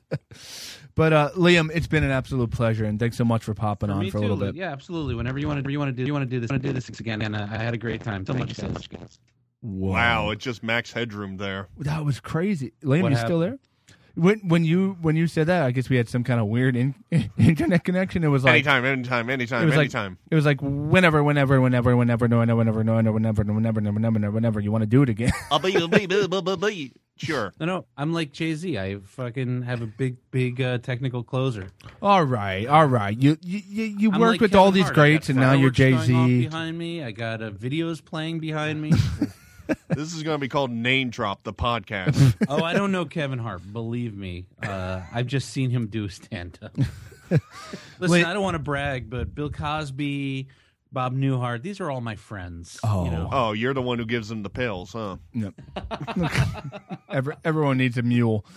Speaker 8: But uh, Liam, it's been an absolute pleasure, and thanks so much for popping on
Speaker 7: me
Speaker 8: for a
Speaker 7: too.
Speaker 8: little bit.
Speaker 7: Yeah, absolutely. Whenever you want to, you want to do, you want to do this, want to do this again, and uh, I had a great time. So much, so much, guys.
Speaker 8: Whoa.
Speaker 2: Wow, it's just max headroom there.
Speaker 8: That was crazy. Liam,
Speaker 7: What
Speaker 8: you still there? When when you when you said that, I guess we had some kind of weird in, internet connection. It was like
Speaker 2: Anytime, anytime, anytime,
Speaker 8: it was
Speaker 2: anytime.
Speaker 8: like it was like whenever, whenever, whenever, whenever, no, whenever, whenever, no, whenever, whenever, whenever, whenever, whenever you want to do it again.
Speaker 2: I'll be, I'll be, be, be, be, be. Sure.
Speaker 7: No, no, I'm like Jay-Z. I fucking have a big, big uh, technical closer.
Speaker 8: all right, all right. You you you, you
Speaker 7: I'm
Speaker 8: worked
Speaker 7: like
Speaker 8: with
Speaker 7: Kevin
Speaker 8: all these
Speaker 7: Hart. I
Speaker 8: greats,
Speaker 7: got
Speaker 8: and now you're
Speaker 7: fireworks going off
Speaker 8: Jay-Z.
Speaker 7: behind me. I got uh, videos playing behind me.
Speaker 2: This is going to be called Name Drop, the podcast.
Speaker 7: Oh, I don't know Kevin Hart. Believe me, uh, I've just seen him do stand-up. Listen,
Speaker 8: Wait.
Speaker 7: I don't want to brag, but Bill Cosby, Bob Newhart, these are all my friends.
Speaker 8: Oh.
Speaker 7: you know?
Speaker 2: Oh, you're the one who gives them the pills, huh?
Speaker 8: Yep. Every, everyone needs a mule.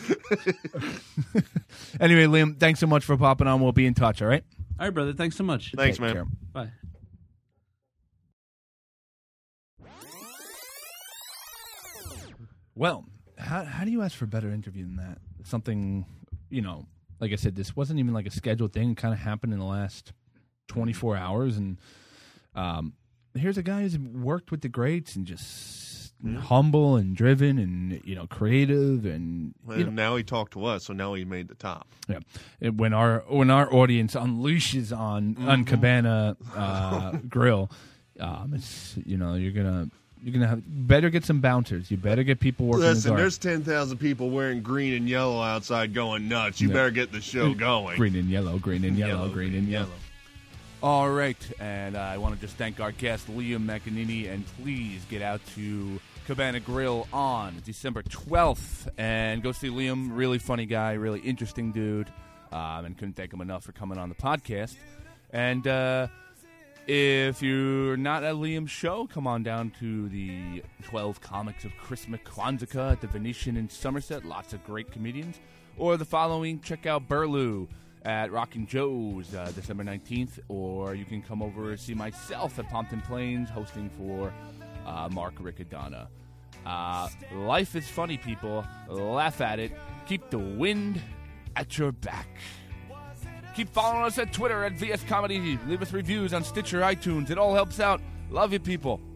Speaker 8: Anyway, Liam, thanks so much for popping on. We'll be in touch, all right?
Speaker 7: All right, brother. Thanks so much.
Speaker 2: Thanks,
Speaker 8: Take
Speaker 2: man.
Speaker 8: care.
Speaker 7: Bye.
Speaker 8: Well, how how do you ask for a better interview than that? Something, you know, like I said, this wasn't even like a scheduled thing. It kind of happened in the last twenty-four hours. And um, here's a guy who's worked with the greats and just mm-hmm. humble and driven and, you know, creative. And,
Speaker 2: and
Speaker 8: you know,
Speaker 2: now he talked to us, so now he made the top.
Speaker 8: Yeah. And when our when our audience unleashes on, mm-hmm. on Cabana uh, Grill, um, it's, you know, you're going to. You're gonna have better get some bouncers. You better get people working.
Speaker 2: Listen,
Speaker 8: the
Speaker 2: there's ten thousand people wearing green and yellow outside going nuts. You yeah. better get the show going.
Speaker 8: Green and yellow, green and yellow, yellow green, green and yellow. yellow.
Speaker 1: All right, and uh, I want to just thank our guest Liam McEnany, and please get out to Cabana Grill on December twelfth and go see Liam. Really funny guy, really interesting dude, um, and couldn't thank him enough for coming on the podcast. And uh, if you're not at Liam's show, come on down to the twelve Comics of Chris McQuanzica at the Venetian in Somerset. Lots of great comedians. Or the following, check out Burloo at Rockin' Joe's uh, December nineteenth. Or you can come over and see myself at Pompton Plains hosting for uh, Mark Riccadonna. Uh, life is funny, people. Laugh at it. Keep the wind at your back. Keep following us at Twitter at V S Comedy. Leave us reviews on Stitcher, iTunes. It all helps out. Love you, people.